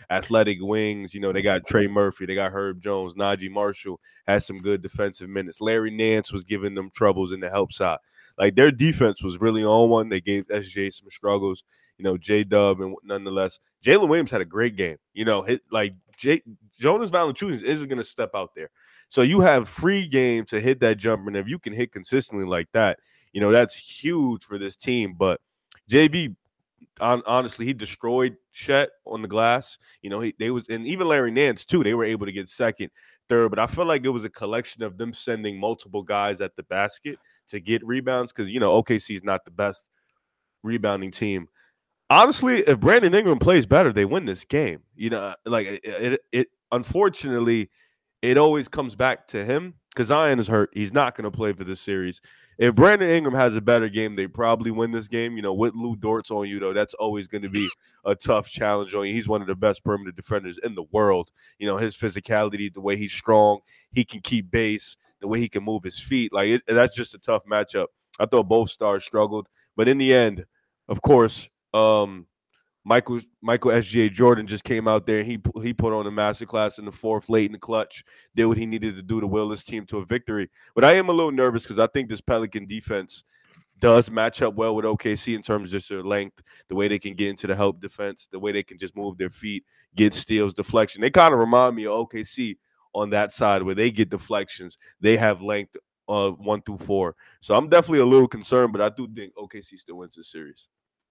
athletic wings. You know, they got Trey Murphy, they got Herb Jones, Najee Marshall had some good defensive minutes. Larry Nance was giving them troubles in the help side. Like their defense was really on one. They gave SJ some struggles. You know, J-Dub, and nonetheless, Jalen Williams had a great game. You know, Jonas Valanciunas isn't going to step out there. So you have free game to hit that jumper, and if you can hit consistently like that, you know, that's huge for this team. But JB, honestly, he destroyed Chet on the glass. You know, and even Larry Nance too. They were able to get second, third, but I feel like it was a collection of them sending multiple guys at the basket to get rebounds because, you know, OKC is not the best rebounding team. Honestly, if Brandon Ingram plays better, they win this game. You know, like it unfortunately, it always comes back to him because Zion is hurt. He's not going to play for this series. If Brandon Ingram has a better game, they probably win this game. You know, with Lou Dort's on you, though, that's always going to be a tough challenge on you. He's one of the best perimeter defenders in the world. You know, his physicality, the way he's strong, he can keep base, the way he can move his feet. Like, that's just a tough matchup. I thought both stars struggled. But in the end, of course, Michael SGA Jordan just came out there. He put on a masterclass in the fourth, late in the clutch, did what he needed to do to will his team to a victory. But I am a little nervous because I think this Pelican defense does match up well with OKC in terms of just their length, the way they can get into the help defense, the way they can just move their feet, get steals, deflection. They kind of remind me of OKC on that side where they get deflections. They have length 1 through 4. So I'm definitely a little concerned, but I do think OKC still wins this series.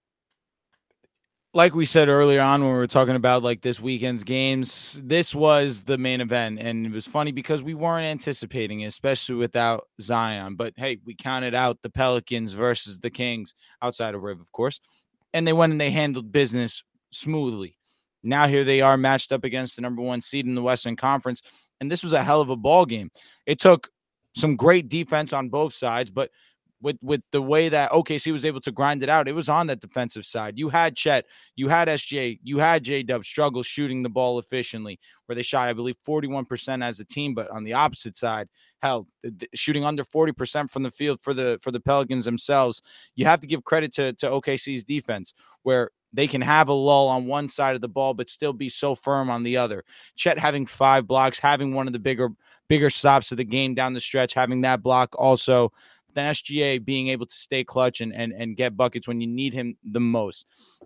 Like we said earlier on when we were talking about like this weekend's games, this was the main event. And it was funny because we weren't anticipating it, especially without Zion. But hey, we counted out the Pelicans versus the Kings outside of Riv, of course. And they went and they handled business smoothly. Now here they are matched up against the number 1 seed in the Western Conference. And this was a hell of a ball game. It took some great defense on both sides, but with the way that OKC was able to grind it out, it was on that defensive side. You had Chet, you had SJ, you had J-Dub struggle shooting the ball efficiently, where they shot, I believe, 41% as a team. But on the opposite side, hell, shooting under 40% from the field for the Pelicans themselves. You have to give credit to OKC's defense, where they can have a lull on one side of the ball, but still be so firm on the other. Chet having 5 blocks, having one of the bigger stops of the game down the stretch, having that block also. Then SGA being able to stay clutch and get buckets when you need him the most.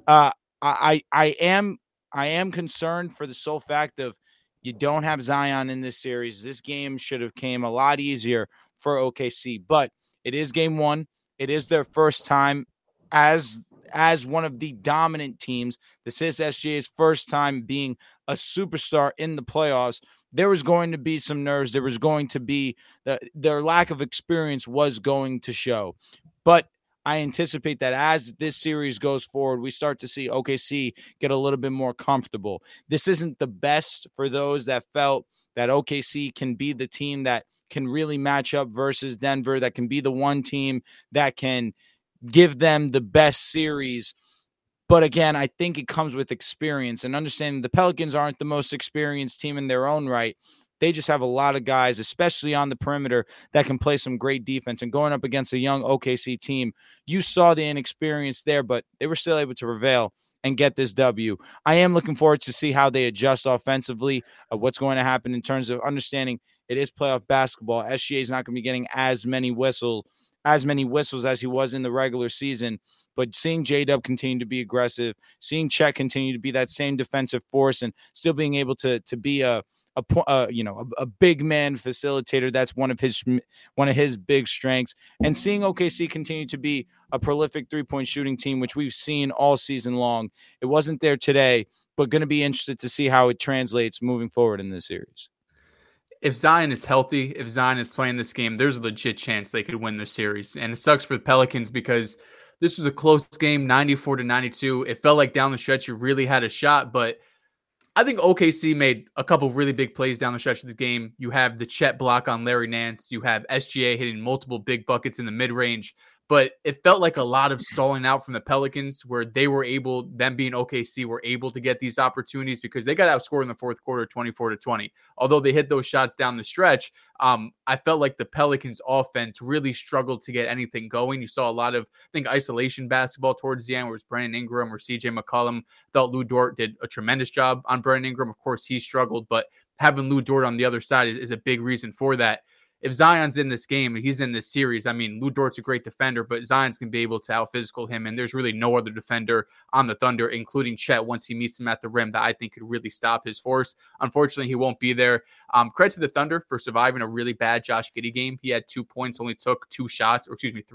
I am concerned for the sole fact of you don't have Zion in this series. This game should have came a lot easier for OKC, but it is game 1. It is their first time as one of the dominant teams. This is SGA's first time being a superstar in the playoffs. There was going to be some nerves. There was going to be their lack of experience was going to show. But I anticipate that as this series goes forward, we start to see OKC get a little bit more comfortable. This isn't the best for those that felt that OKC can be the team that can really match up versus Denver, that can be the one team that can give them the best series. But again, I think it comes with experience and understanding the Pelicans aren't the most experienced team in their own right. They just have a lot of guys, especially on the perimeter, that can play some great defense. And going up against a young OKC team, you saw the inexperience there, but they were still able to prevail and get this W. I am looking forward to see how they adjust offensively, what's going to happen in terms of understanding it is playoff basketball. SGA is not going to be getting as many whistles as he was in the regular season. But seeing J-Dub continue to be aggressive, seeing Chet continue to be that same defensive force, and still being able to be a big man facilitator, that's one of his big strengths. And seeing OKC continue to be a prolific 3-point shooting team, which we've seen all season long. It wasn't there today, but going to be interested to see how it translates moving forward in this series. If Zion is healthy, if Zion is playing this game, there's a legit chance they could win this series. And it sucks for the Pelicans because this was a close game, 94-92. It felt like down the stretch you really had a shot, but I think OKC made a couple really big plays down the stretch of the game. You have the Chet block on Larry Nance. You have SGA hitting multiple big buckets in the mid-range. but it felt like a lot of stalling out from the Pelicans where them being OKC, were able to get these opportunities because they got outscored in the fourth quarter 24-20. Although they hit those shots down the stretch, I felt like the Pelicans offense really struggled to get anything going. You saw a lot of, I think, isolation basketball towards the end, where it was Brandon Ingram or CJ McCollum. I thought Lou Dort did a tremendous job on Brandon Ingram. Of course, he struggled, but having Lou Dort on the other side is a big reason for that. If Zion's in this game, he's in this series, I mean, Lou Dort's a great defender, but Zion's going to be able to out-physical him, and there's really no other defender on the Thunder, including Chet, once he meets him at the rim, that I think could really stop his force. Unfortunately, he won't be there. Credit to the Thunder for surviving a really bad Josh Giddey game. He had 2 points, only took 3 shots.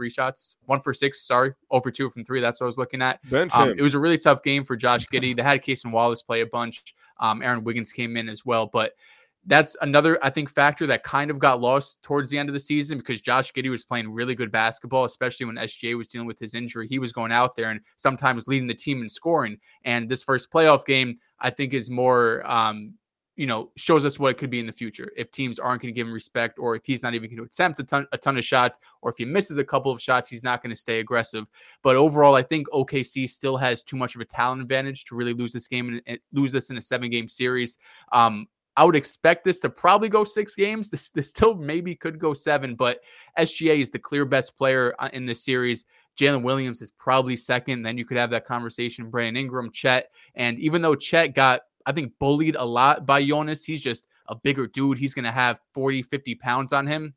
1 for 6, 0 for 2 from 3. That's what I was looking at. It was a really tough game for Josh Giddey. They had Casey Wallace play a bunch. Aaron Wiggins came in as well, but that's another, I think, factor that kind of got lost towards the end of the season because Josh Giddey was playing really good basketball, especially when SGA was dealing with his injury. He was going out there and sometimes leading the team in scoring. And this first playoff game, I think, is more, shows us what it could be in the future. If teams aren't going to give him respect, or if he's not even going to attempt a ton of shots, or if he misses a couple of shots, he's not going to stay aggressive. But overall, I think OKC still has too much of a talent advantage to really lose this game and lose this in a 7-game series. I would expect this to probably go 6 games. This still maybe could go 7, but SGA is the clear best player in this series. Jalen Williams is probably second. Then you could have that conversation, Brandon Ingram, Chet. And even though Chet got, I think, bullied a lot by Jonas, he's just a bigger dude. He's going to have 40, 50 pounds on him.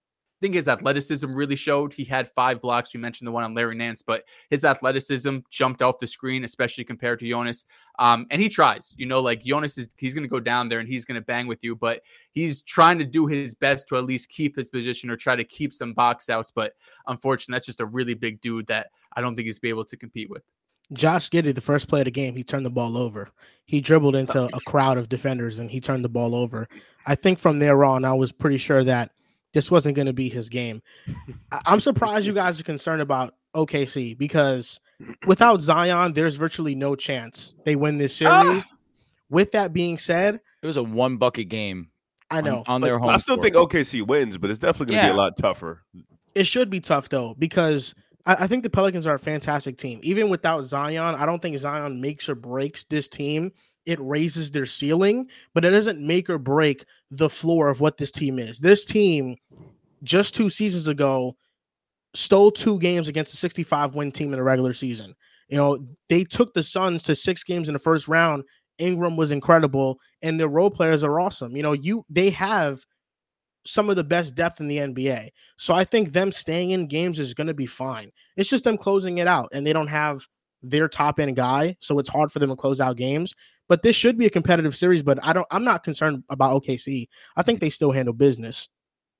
I think his athleticism really showed. He had 5 blocks. We mentioned the one on Larry Nance, but his athleticism jumped off the screen, especially compared to Jonas. And he tries, like Jonas he's going to go down there and he's going to bang with you, but he's trying to do his best to at least keep his position or try to keep some box outs. But unfortunately, that's just a really big dude that I don't think he's be able to compete with. Josh Giddey, the first play of the game, he turned the ball over. He dribbled into a crowd of defenders and he turned the ball over. I think from there on, I was pretty sure that this wasn't going to be his game. I'm surprised you guys are concerned about OKC because without Zion, there's virtually no chance they win this series. With that being said, it was a 1-bucket game. I know on their home. I still think OKC wins, but it's definitely going to be a lot tougher. It should be tough though, because I think the Pelicans are a fantastic team. Even without Zion, I don't think Zion makes or breaks this team. It raises their ceiling, but it doesn't make or break the floor of what this team is. This team, just 2 seasons ago, stole 2 games against a 65-win team in the regular season. They took the Suns to 6 games in the first round. Ingram was incredible, and their role players are awesome. They have some of the best depth in the NBA. So I think them staying in games is going to be fine. It's just them closing it out, and they don't have their top end guy, so it's hard for them to close out games. But this should be a competitive series, but I'm not concerned about OKC. I think they still handle business.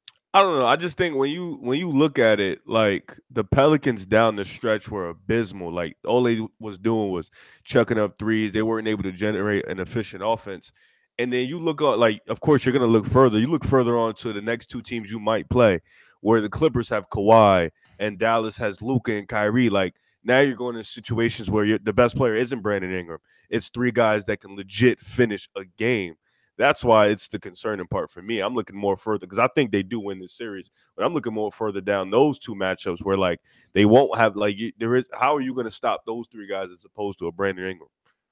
I don't know. I just think when you look at it, like the Pelicans down the stretch were abysmal. Like all they was doing was chucking up threes. They weren't able to generate an efficient offense. And then you look at, like, of course, you're going to look further. You look further on to the next 2 teams you might play, where the Clippers have Kawhi and Dallas has Luka and Kyrie. Like, now you're going to situations where the best player isn't Brandon Ingram. It's 3 guys that can legit finish a game. That's why it's the concerning part for me. I'm looking more further because I think they do win this series, but I'm looking more further down those 2 matchups where, like, they won't have, like, how are you going to stop those 3 guys as opposed to a Brandon Ingram?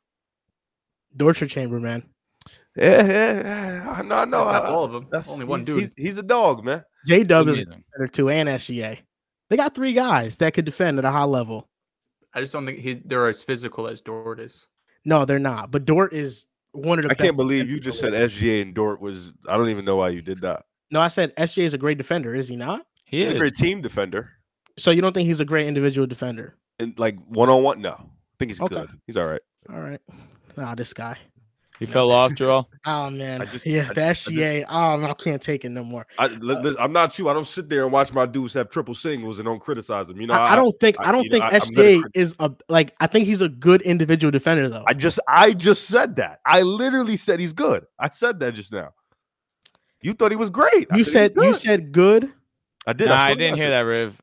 Dorchester Chamber, man. Yeah. No. That's not all of them. That's only one dude. He's a dog, man. J-Dub is better too, and SGA. They got 3 guys that could defend at a high level. I just don't think they're as physical as Dort is. No, they're not. But Dort is one of the best. I can't believe you just said SGA and Dort was. I don't even know why you did that. No, I said SGA is a great defender. Is he not? He's a great team defender. So you don't think he's a great individual defender? And like one-on-one, no. I think he's good. He's all right. All right. This guy. He fell off, Joel. Oh man, SGA. I can't take it no more. I'm not you. I don't sit there and watch my dudes have triple singles and don't criticize them. I don't think SGA is I think he's a good individual defender though. I just said that. I literally said he's good. I said that just now. You thought he was great. You said good. I did. I didn't hear that, Riv.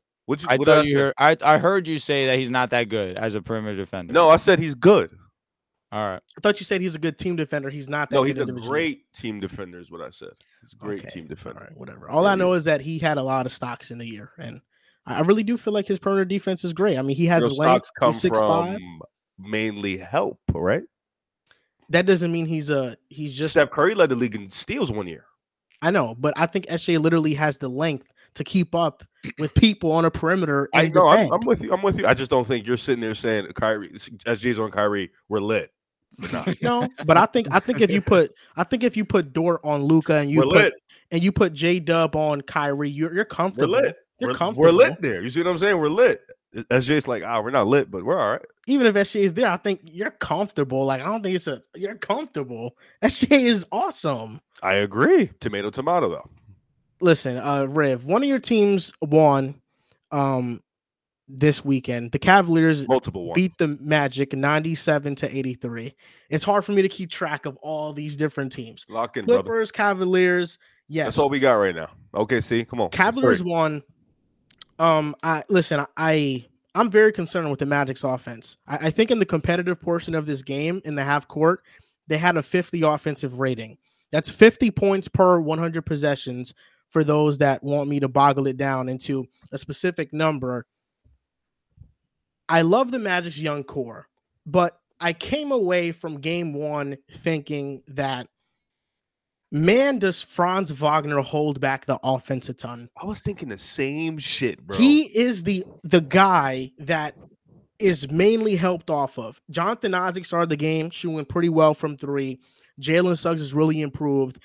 I heard you say that he's not that good as a perimeter defender. No, I said he's good. All right. I thought you said he's a good team defender. He's not that. No, he's a great team defender is what I said. He's a great team defender. All right, whatever. All I know is that he had a lot of stocks in the year, and I really do feel like his perimeter defense is great. I mean, he has length. Stocks come He's 6'5". from mainly help, right? That doesn't mean he's just Steph Curry led the league in steals one year. I know, but I think SJ literally has the length to keep up with people on a perimeter. I know. I'm with you. I'm with you. I just don't think you're sitting there saying Kyrie, SJ's on Kyrie, we're lit. No, but I think if you put Dort on Luka and you put J-Dub on Kyrie, you're comfortable. We're lit. You're comfortable. We're lit there. You see what I'm saying? We're lit. SJ's like, we're not lit, but we're all right. Even if SJ is there, I think you're comfortable. Like, I don't think you're comfortable. SJ is awesome. I agree. Tomato, though. Listen, Riv, one of your teams won this weekend. The Cavaliers beat the Magic 97-83. It's hard for me to keep track of all these different teams. Lock in, Clippers, brother. Cavaliers. Yes. That's all we got right now. Okay, see, come on. Cavaliers won. I'm very concerned with the Magic's offense. I think in the competitive portion of this game, in the half court, they had a 50 offensive rating. That's 50 points per 100 possessions for those that want me to boggle it down into a specific number. I love the Magic's young core, but I came away from game one thinking that, man, does Franz Wagner hold back the offense a ton. I was thinking the same shit, bro. He is the guy that is mainly helped off of. Jonathan Isaac started the game shooting pretty well from three. Jalen Suggs has really improved.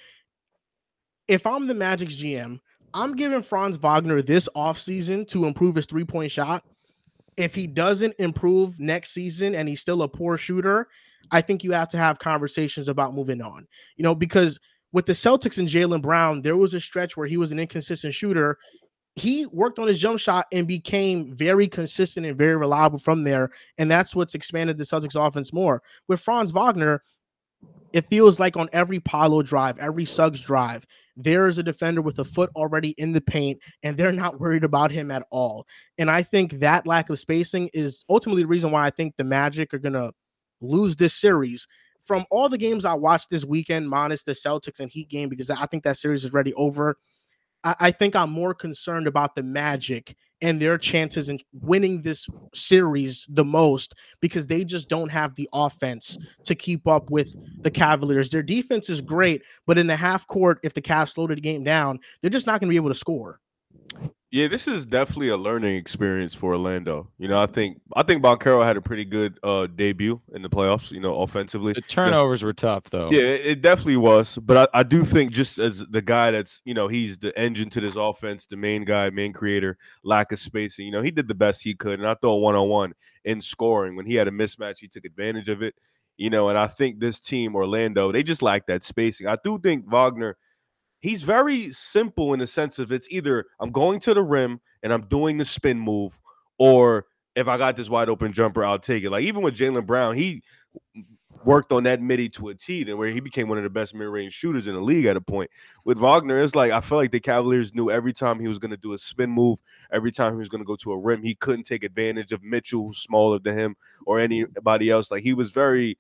If I'm the Magic's GM, I'm giving Franz Wagner this offseason to improve his three-point shot. If he doesn't improve next season and he's still a poor shooter, I think you have to have conversations about moving on. Because with the Celtics and Jaylen Brown, there was a stretch where he was an inconsistent shooter. He worked on his jump shot and became very consistent and very reliable from there, and that's what's expanded the Celtics offense more. With Franz Wagner, it feels like on every Paolo drive, every Suggs drive, there is a defender with a foot already in the paint, and they're not worried about him at all. And I think that lack of spacing is ultimately the reason why I think the Magic are going to lose this series. From all the games I watched this weekend, minus the Celtics and Heat game, because I think that series is already over, I think I'm more concerned about the Magic and their chances in winning this series the most, because they just don't have the offense to keep up with the Cavaliers. Their defense is great, but in the half court, if the Cavs slow the game down, they're just not going to be able to score. Yeah, this is definitely a learning experience for Orlando. I think Banchero had a pretty good debut in the playoffs, offensively. The turnovers were tough, though. Yeah, it definitely was. But I do think, just as the guy that's, he's the engine to this offense, the main guy, main creator, lack of spacing, he did the best he could. And I thought one-on-one in scoring, when he had a mismatch, he took advantage of it. And I think this team, Orlando, they just lack that spacing. I do think Wagner, he's very simple in the sense of, it's either I'm going to the rim and I'm doing the spin move, or if I got this wide open jumper, I'll take it. Like, even with Jaylen Brown, he worked on that midi to a T, where he became one of the best mid-range shooters in the league at a point. With Wagner, it's like, I feel like the Cavaliers knew every time he was going to do a spin move, every time he was going to go to a rim, he couldn't take advantage of Mitchell, who's smaller than him, or anybody else. Like, he was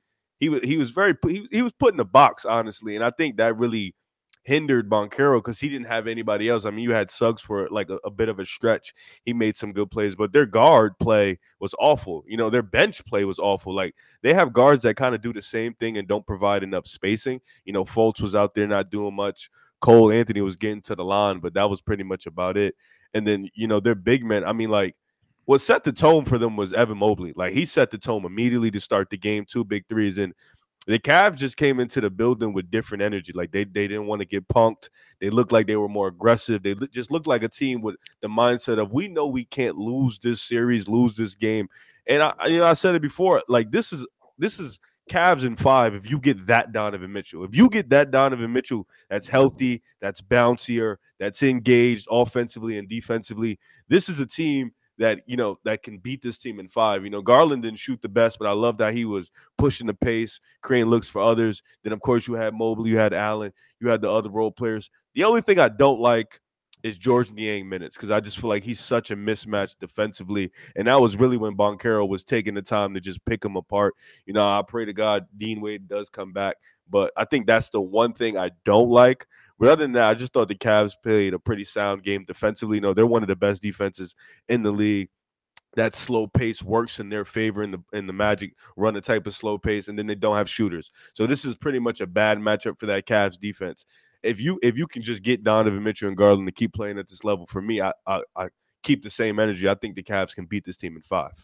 put in the box, honestly, and I think that really hindered Banchero, because he didn't have anybody else. I mean, you had Suggs for like a bit of a stretch. He made some good plays, but their guard play was awful. Their bench play was awful. Like, they have guards that kind of do the same thing and don't provide enough spacing. Fultz was out there not doing much. Cole Anthony was getting to the line, but that was pretty much about it. And then, their big men, I mean, like, what set the tone for them was Evan Mobley. Like, he set the tone immediately to start the game, 2 big threes, and the Cavs just came into the building with different energy. Like, they didn't want to get punked. They looked like they were more aggressive. They just looked like a team with the mindset of, we know we can't lose this series, lose this game. And I said it before, like, this is Cavs in 5 if you get that Donovan Mitchell. If you get that Donovan Mitchell that's healthy, that's bouncier, that's engaged offensively and defensively, this is a team that, that can beat this team in 5. Garland didn't shoot the best, but I love that he was pushing the pace, creating looks for others. Then, of course, you had Mobley, you had Allen, you had the other role players. The only thing I don't like is George Niang minutes, because I just feel like he's such a mismatch defensively. And that was really when Banchero was taking the time to just pick him apart. I pray to God Dean Wade does come back. But I think that's the one thing I don't like But other than that, I just thought the Cavs played a pretty sound game defensively. You know, they're one of the best defenses in the league. That slow pace works in their favor in the Magic run a type of slow pace, and then they don't have shooters. So this is pretty much a bad matchup for that Cavs defense. If you can just get Donovan Mitchell and Garland to keep playing at this level, for me, I keep the same energy. I think the Cavs can beat this team in 5.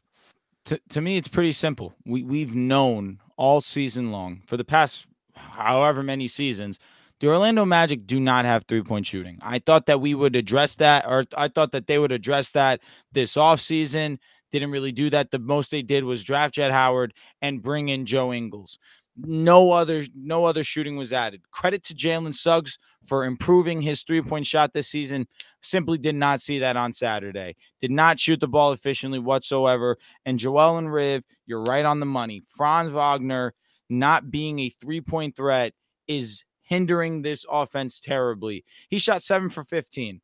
To me, it's pretty simple. We've known all season long for the past however many seasons, the Orlando Magic do not have three-point shooting. I thought that we would address that, or I thought that they would address that this offseason. Didn't really do that. The most they did was draft Jett Howard and bring in Joe Ingles. No other shooting was added. Credit to Jalen Suggs for improving his three-point shot this season. Simply did not see that on Saturday. Did not shoot the ball efficiently whatsoever. And Joel and Riv, you're right on the money. Franz Wagner not being a three-point threat is hindering this offense terribly. He shot 7 for 15.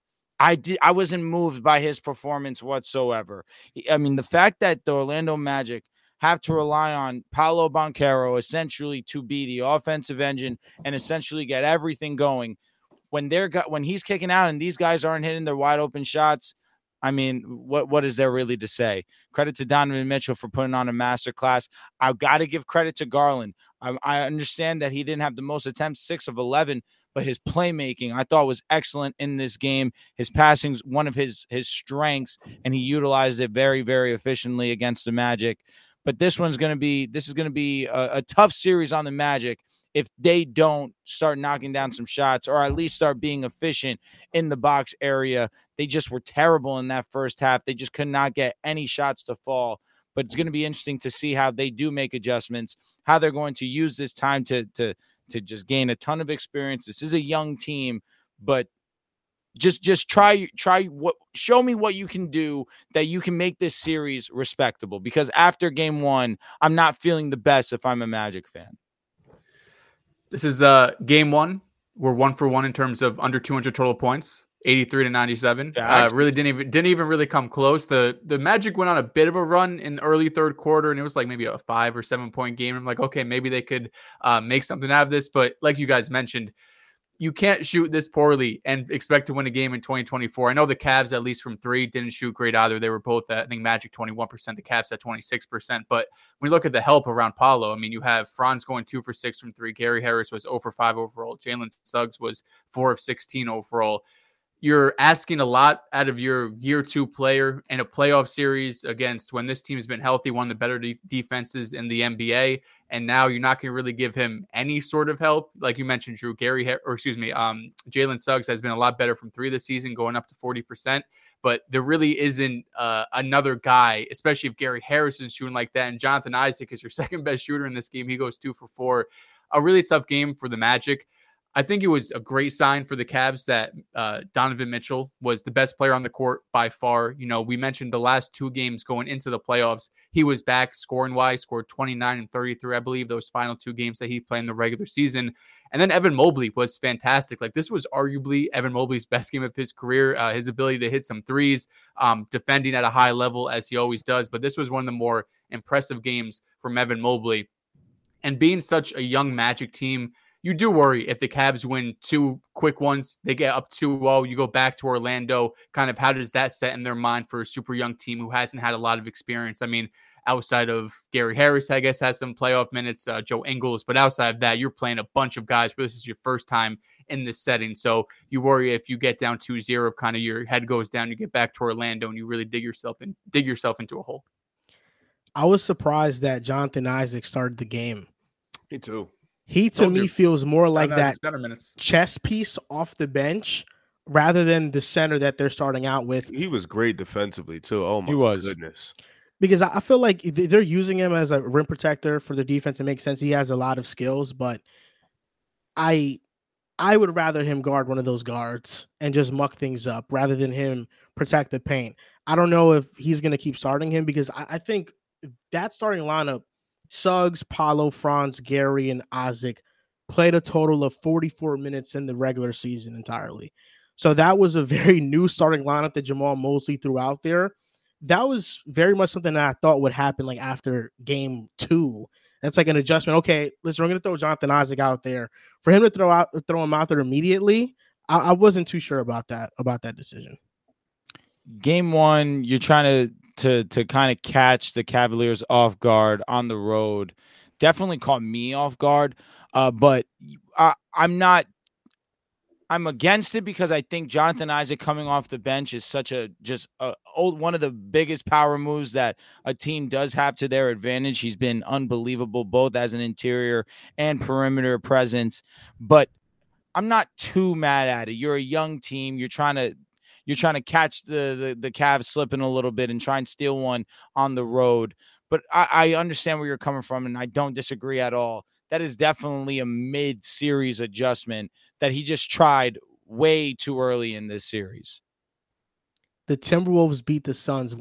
I wasn't moved by his performance whatsoever. I mean, the fact that the Orlando Magic have to rely on Paolo Banchero essentially to be the offensive engine and essentially get everything going when he's kicking out and these guys aren't hitting their wide open shots. I mean, what is there really to say? Credit to Donovan Mitchell for putting on a masterclass. I've got to give credit to Garland. I understand that he didn't have the most attempts, 6 of 11, but his playmaking I thought was excellent in this game. His passing's one of his strengths, and he utilized it very, very efficiently against the Magic. But this is going to be a tough series on the Magic if they don't start knocking down some shots or at least start being efficient in the box area. They just were terrible in that first half. They just could not get any shots to fall. But it's going to be interesting to see how they do make adjustments, how they're going to use this time to just gain a ton of experience. This is a young team, but just try show me what you can do that you can make this series respectable, because after game 1, I'm not feeling the best if I'm a Magic fan. This is game 1. We're 1 for 1 in terms of under 200 total points, 83-97. Really didn't even really come close. The Magic went on a bit of a run in the early third quarter, and it was like maybe a 5 or 7 point game. I'm like, okay, maybe they could make something out of this. But like you guys mentioned, you can't shoot this poorly and expect to win a game in 2024. I know the Cavs, at least from 3, didn't shoot great either. They were both at, I think, Magic 21%, the Cavs at 26%. But when you look at the help around Paolo, I mean, you have Franz going 2 for 6 from 3. Gary Harris was 0 for 5 overall. Jalen Suggs was 4 of 16 overall. You're asking a lot out of your year 2 player in a playoff series against, when this team has been healthy, one of the better defenses in the NBA. And now you're not going to really give him any sort of help. Like you mentioned, Drew, Jalen Suggs has been a lot better from 3 this season, going up to 40%. But there really isn't another guy, especially if Gary Harris is shooting like that. And Jonathan Isaac is your second best shooter in this game. He goes 2 for 4. A really tough game for the Magic. I think it was a great sign for the Cavs that Donovan Mitchell was the best player on the court by far. You know, we mentioned the last 2 games going into the playoffs. He was back scoring-wise, scored 29 and 33, I believe, those final 2 games that he played in the regular season. And then Evan Mobley was fantastic. Like, this was arguably Evan Mobley's best game of his career. His ability to hit some threes, defending at a high level as he always does. But this was one of the more impressive games from Evan Mobley. And being such a young Magic team, you do worry if the Cavs win 2 quick ones, they get up 2-0, you go back to Orlando. Kind of how does that set in their mind for a super young team who hasn't had a lot of experience? I mean, outside of Gary Harris, I guess, has some playoff minutes, Joe Ingles, but outside of that, you're playing a bunch of guys where this is your first time in this setting. So you worry if you get down 2-0, kind of your head goes down, you get back to Orlando and you really dig yourself into a hole. I was surprised that Jonathan Isaac started the game. Me too. He, to me, feels more like that chess piece off the bench rather than the center that they're starting out with. He was great defensively, too. Oh, my goodness. Because I feel like they're using him as a rim protector for their defense. It makes sense. He has a lot of skills, but I would rather him guard one of those guards and just muck things up rather than him protect the paint. I don't know if he's going to keep starting him, because I think that starting lineup, Suggs, Paolo, Franz, Gary, and Isaac, played a total of 44 minutes in the regular season entirely. So that was a very new starting lineup that Jamal Mosley threw out there. That was very much something that I thought would happen like after game 2 That's like an adjustment. Okay, listen, we're going to throw Jonathan Isaac out there. For him to throw him out there immediately, I wasn't too sure about that decision. Game one, you're trying to kind of catch the Cavaliers off guard on the road. Definitely caught me off guard, but I'm against it because I think Jonathan Isaac coming off the bench is such one of the biggest power moves that a team does have to their advantage. He's been unbelievable, both as an interior and perimeter presence, but I'm not too mad at it. You're a young team. You're trying to catch the Cavs slipping a little bit and try and steal one on the road. But I understand where you're coming from, and I don't disagree at all. That is definitely a mid-series adjustment that he just tried way too early in this series. The Timberwolves beat the Suns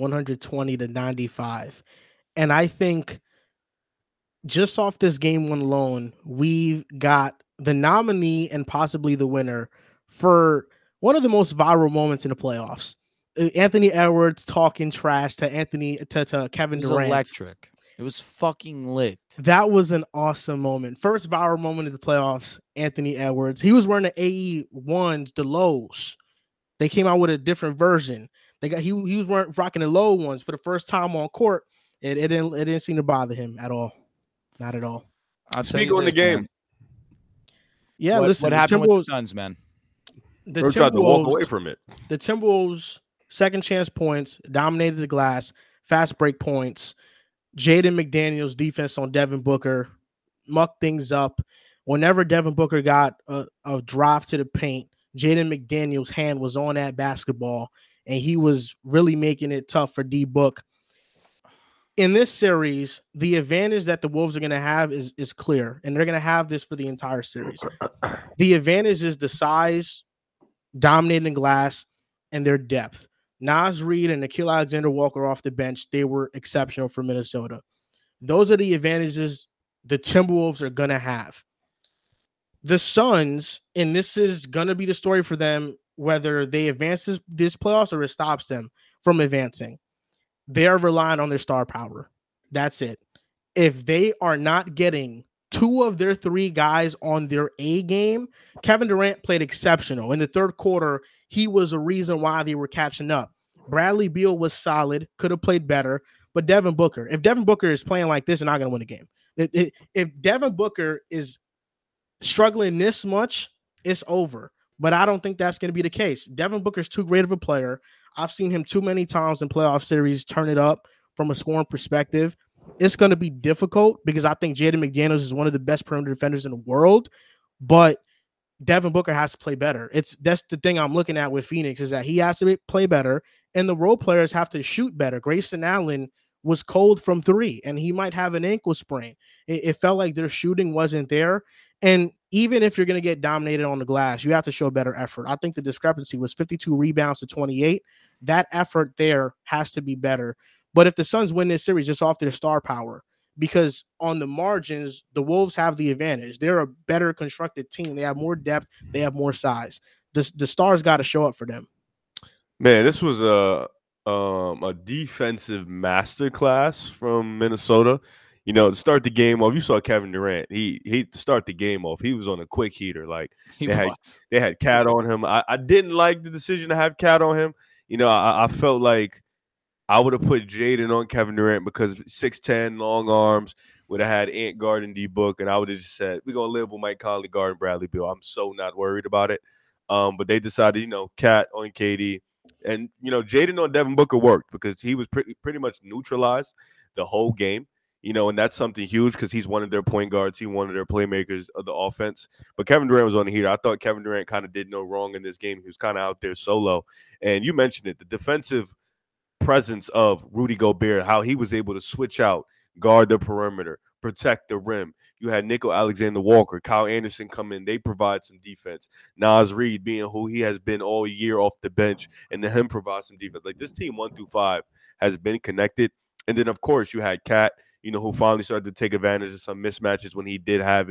120-95. And I think just off this game one alone, we've got the nominee and possibly the winner for one of the most viral moments in the playoffs. Anthony Edwards talking trash to Kevin Durant. It was electric. It was fucking lit. That was an awesome moment. First viral moment of the playoffs, Anthony Edwards. He was wearing the AE ones, the lows. They came out with a different version. He was rocking the low ones for the first time on court. It didn't seem to bother him at all. Not at all. Speak on the game. Man. Yeah, listen. What happened with the Suns, man? The Timberwolves tried to walk away from it. The Timberwolves second chance points, dominated the glass, fast break points. Jaden McDaniels' defense on Devin Booker mucked things up. Whenever Devin Booker got a drive to the paint, Jaden McDaniels' hand was on that basketball, and he was really making it tough for D-Book. In this series, the advantage that the Wolves are going to have is clear, and they're going to have this for the entire series. The advantage is the size, dominating glass, and their depth. Naz Reid and Nickeil Alexander-Walker off the bench, they were exceptional for Minnesota. Those are the advantages the Timberwolves are going to have. The Suns, and this is going to be the story for them, whether they advance this playoffs or it stops them from advancing. They're relying on their star power. That's it. If they are not getting two of their three guys on their A game, Kevin Durant played exceptional. In the third quarter, he was a reason why they were catching up. Bradley Beal was solid, could have played better, but Devin Booker, if Devin Booker is playing like this, they're not going to win a game. If Devin Booker is struggling this much, it's over. But I don't think that's going to be the case. Devin Booker's too great of a player. I've seen him too many times in playoff series turn it up from a scoring perspective. It's going to be difficult because I think Jaden McDaniels is one of the best perimeter defenders in the world, but Devin Booker has to play better. That's the thing I'm looking at with Phoenix is that he has to play better, and the role players have to shoot better. Grayson Allen was cold from three, and he might have an ankle sprain. It felt like their shooting wasn't there, and even if you're going to get dominated on the glass, you have to show better effort. I think the discrepancy was 52 rebounds to 28. That effort there has to be better. But if the Suns win this series just off their star power, because on the margins, the Wolves have the advantage. They're a better constructed team. They have more depth. They have more size. The stars got to show up for them. Man, this was a defensive masterclass from Minnesota. You know, to start the game off, you saw Kevin Durant. He to start the game off, he was on a quick heater. Like they had Cat on him. I didn't like the decision to have Cat on him. You know, I felt like I would have put Jaden on Kevin Durant because 6'10", long arms, would have had Ant guarding D-Book, and I would have just said, we're going to live with Mike Conley guarding Bradley Beal. I'm so not worried about it. But they decided, you know, Cat on KD. And, you know, Jaden on Devin Booker worked because he was pretty much neutralized the whole game. You know, and that's something huge because he's one of their point guards. He's one of their playmakers of the offense. But Kevin Durant was on the heater. I thought Kevin Durant kind of did no wrong in this game. He was kind of out there solo. And you mentioned it, the defensive presence of Rudy Gobert, how he was able to switch out, guard the perimeter, protect the rim. You had Nickeil Alexander-Walker, Kyle Anderson come in. They provide some defense. Naz Reid being who he has been all year off the bench, and then him provide some defense. Like this team 1 through 5 has been connected. And then, of course, you had Cat, you know, who finally started to take advantage of some mismatches when he did have it.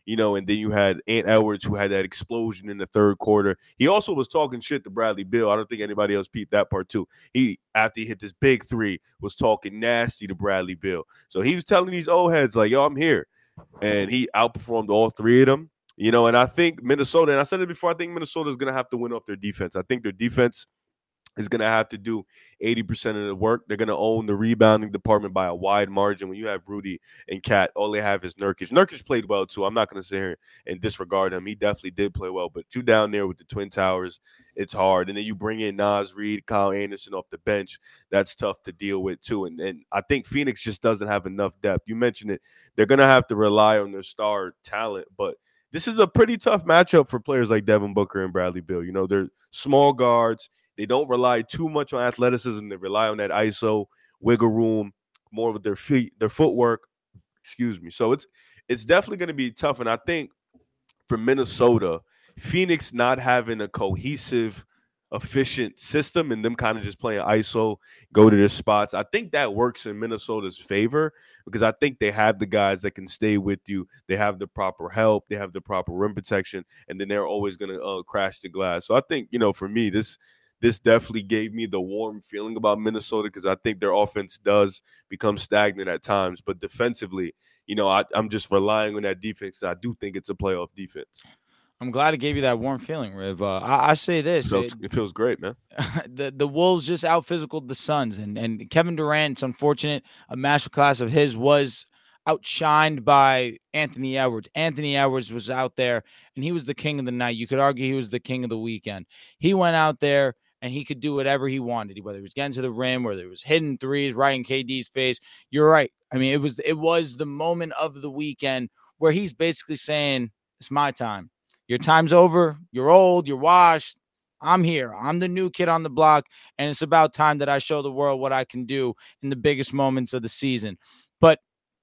and then you had Ant Edwards, who had that explosion in the third quarter. He also was talking shit to Bradley Beal. I don't think anybody else peeped that part too. He, after he hit this big three, was talking nasty to Bradley Beal. So he was telling these old heads, like, yo, I'm here. And he outperformed all three of them. And I think Minnesota, and I said it before, I think Minnesota is going to have to win off their defense. I think their defense is going to have to do 80% of the work. They're going to own the rebounding department by a wide margin. When you have Rudy and Cat, all they have is Nurkic. Nurkic played well, too. I'm not going to sit here and disregard him. He definitely did play well. But you down there with the Twin Towers, it's hard. And then you bring in Naz Reid, Kyle Anderson off the bench. That's tough to deal with, too. And I think Phoenix just doesn't have enough depth. You mentioned it. They're going to have to rely on their star talent. But this is a pretty tough matchup for players like Devin Booker and Bradley Beal. They're small guards. They don't rely too much on athleticism. They rely on that ISO, wiggle room, more with their feet, their footwork. Excuse me. So it's definitely going to be tough. And I think for Minnesota, Phoenix not having a cohesive, efficient system and them kind of just playing ISO, go to their spots, I think that works in Minnesota's favor because I think they have the guys that can stay with you. They have the proper help. They have the proper rim protection. And then they're always going to crash the glass. So I think, for me, this definitely gave me the warm feeling about Minnesota because I think their offense does become stagnant at times. But defensively, I'm just relying on that defense. I do think it's a playoff defense. I'm glad it gave you that warm feeling, Riv. I say this. It feels great, man. The Wolves just out-physicaled the Suns. And Kevin Durant, it's unfortunate, a masterclass of his was outshined by Anthony Edwards. Anthony Edwards was out there, and he was the king of the night. You could argue he was the king of the weekend. He went out there, and he could do whatever he wanted, whether he was getting to the rim, whether it was hitting threes right in KD's face. You're right. I mean, it was the moment of the weekend where he's basically saying, it's my time. Your time's over. You're old. You're washed. I'm here. I'm the new kid on the block, and it's about time that I show the world what I can do in the biggest moments of the season. But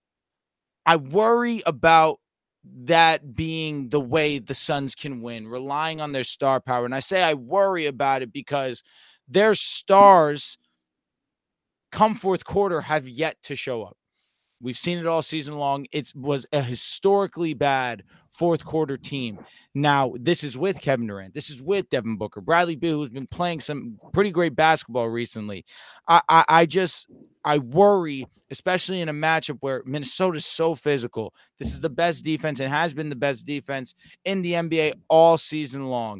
I worry about that being the way the Suns can win, relying on their star power. And I say I worry about it because their stars come fourth quarter have yet to show up. We've seen it all season long. It was a historically bad fourth quarter team. Now, this is with Kevin Durant. This is with Devin Booker. Bradley Beal, who's been playing some pretty great basketball recently. I worry, especially in a matchup where Minnesota's so physical. This is the best defense and has been the best defense in the NBA all season long.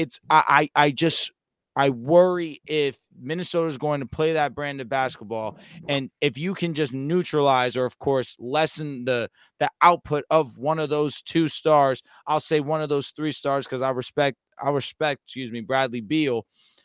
I worry if Minnesota is going to play that brand of basketball, and if you can just neutralize or, of course, lessen the output of one of those two stars, I'll say one of those three stars because I respect, Bradley Beal.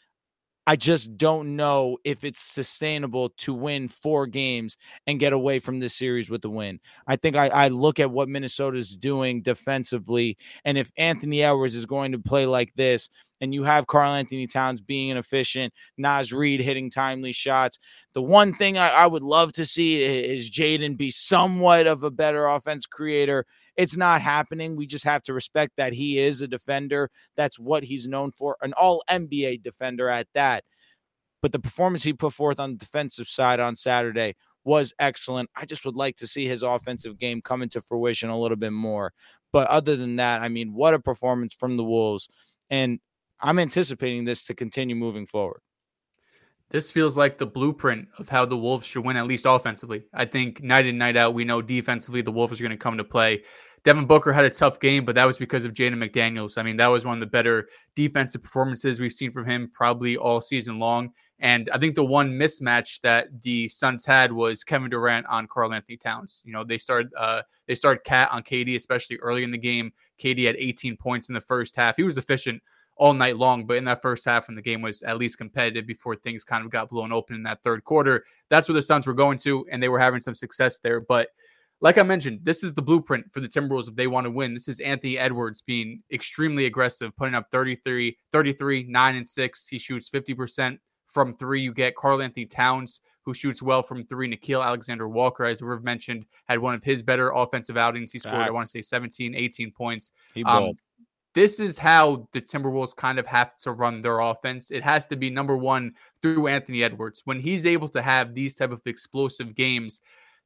I just don't know if it's sustainable to win 4 games and get away from this series with the win. I think I look at what Minnesota's doing defensively, and if Anthony Edwards is going to play like this, and you have Karl-Anthony Towns being inefficient, Naz Reid hitting timely shots, the one thing I would love to see is Jaden be somewhat of a better offense creator. It's not happening. We just have to respect that he is a defender. That's what he's known for, an all-NBA defender at that. But the performance he put forth on the defensive side on Saturday was excellent. I just would like to see his offensive game come into fruition a little bit more. But other than that, I mean, what a performance from the Wolves. And I'm anticipating this to continue moving forward. This feels like the blueprint of how the Wolves should win, at least offensively. I think night in, night out, we know defensively the Wolves are going to come to play. Devin Booker had a tough game, but that was because of Jaden McDaniels. I mean, that was one of the better defensive performances we've seen from him probably all season long. And I think the one mismatch that the Suns had was Kevin Durant on Karl-Anthony Towns. They started Cat on KD, especially early in the game. KD had 18 points in the first half. He was efficient all night long, but in that first half when the game was at least competitive before things kind of got blown open in that third quarter, that's where the Suns were going to, and they were having some success there. But like I mentioned, this is the blueprint for the Timberwolves if they want to win. This is Anthony Edwards being extremely aggressive, putting up 33, 9 and 6. He shoots 50% from 3. You get Karl-Anthony Towns, who shoots well from 3. Nickeil Alexander-Walker, as Riv mentioned, had one of his better offensive outings. He scored, I want to say, 17, 18 points. He balled. This is how the Timberwolves kind of have to run their offense. It has to be number one through Anthony Edwards. When he's able to have these type of explosive games,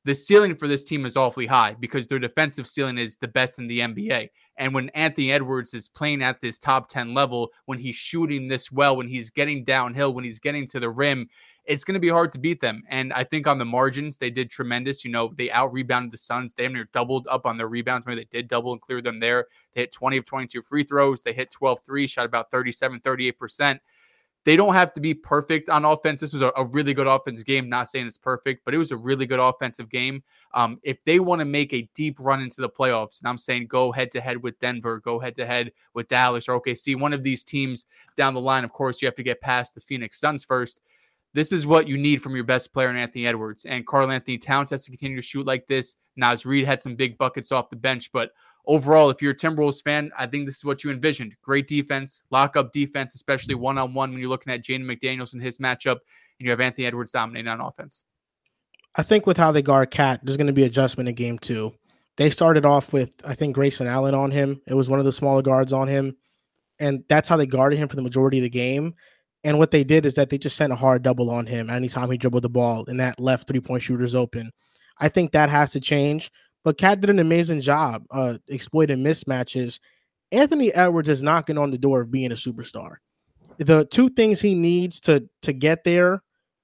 the ceiling for this team is awfully high because their defensive ceiling is the best in the NBA. And when Anthony Edwards is playing at this top 10 level, when he's shooting this well, when he's getting downhill, when he's getting to the rim, it's going to be hard to beat them. And I think on the margins, they did tremendous. You know, they out-rebounded the Suns. They near doubled up on their rebounds. Maybe they did double and clear them there. They hit 20 of 22 free throws. They hit 12 threes, shot about 38%. They don't have to be perfect on offense. This was a really good offensive game. Not saying it's perfect, but it was a really good offensive game. If they want to make a deep run into the playoffs, and I'm saying go head-to-head with Denver, go head-to-head with Dallas or OKC, one of these teams down the line, of course, you have to get past the Phoenix Suns first. This is what you need from your best player in Anthony Edwards. And Karl-Anthony Towns has to continue to shoot like this. Naz Reid had some big buckets off the bench, but overall, if you're a Timberwolves fan, I think this is what you envisioned. Great defense, lock-up defense, especially one-on-one when you're looking at Jaden McDaniels and his matchup, and you have Anthony Edwards dominating on offense. I think with how they guard Cat, there's going to be adjustment in game 2. They started off with, I think, Grayson Allen on him. It was one of the smaller guards on him, and that's how they guarded him for the majority of the game. And what they did is that they just sent a hard double on him anytime he dribbled the ball and that left three-point shooters open. I think that has to change. But Cat did an amazing job exploiting mismatches. Anthony Edwards is knocking on the door of being a superstar. The two things he needs to get there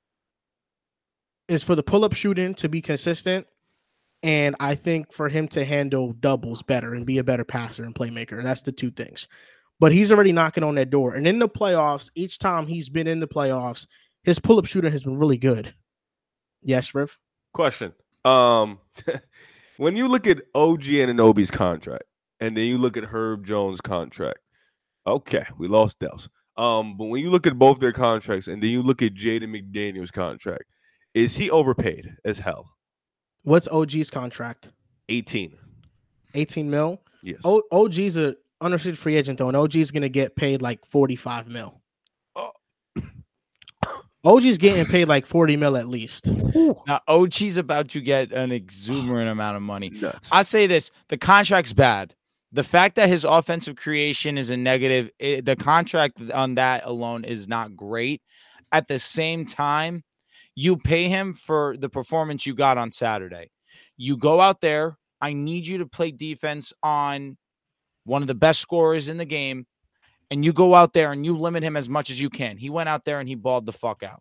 is for the pull-up shooting to be consistent, and I think for him to handle doubles better and be a better passer and playmaker. That's the two things. But he's already knocking on that door. And in the playoffs, each time he's been in the playoffs, his pull-up shooter has been really good. Yes, Riv? Question. When you look at OG Anunoby's contract, and then you look at Herb Jones' contract, okay, we lost Dels. But when you look at both their contracts, and then you look at Jaden McDaniels' contract, is he overpaid as hell? What's OG's contract? 18 mil? Yes. OG's a unrestricted free agent, though, and OG's going to get paid like 45 mil. OG's getting paid like 40 mil at least. Now, OG's about to get an exuberant amount of money. Nuts. I say this, the contract's bad. The fact that his offensive creation is a negative, the contract on that alone is not great. At the same time, you pay him for the performance you got on Saturday. You go out there, I need you to play defense on one of the best scorers in the game, and you go out there and you limit him as much as you can. He went out there and he balled the fuck out.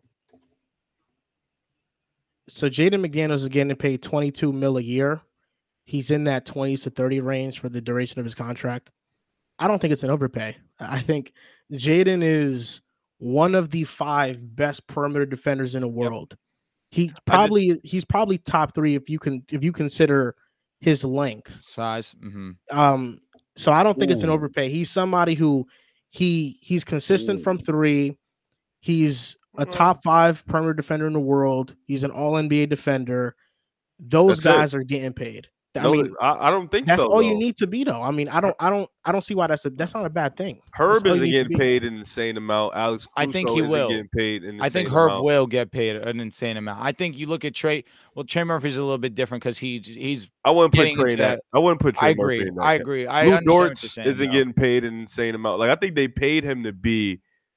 So Jaden McDaniels is getting paid 22 mil a year. He's in that 20 to 30 range for the duration of his contract. I don't think it's an overpay. I think Jaden is one of the 5 best perimeter defenders in the world. Yep. He's probably top 3 if you consider his length, size. Mm-hmm. So I don't think it's an overpay. He's somebody who he's consistent from 3. He's a top 5 perimeter defender in the world. He's an all-NBA defender. Those guys are getting paid. I mean, I don't think that's so. all you need to be, though. I mean, I don't see why that's not a bad thing. Herb isn't getting paid an insane amount. Alex, I think he will. Getting paid I think Herb will get paid an insane amount. I think you look at Trey. Well, Trey Murphy's a little bit different because he's. I wouldn't put Trey in that. I wouldn't put Trey Murphy in that. I agree. I Lou understand what Dort you're saying, isn't getting paid an insane amount. Like I think they paid him to be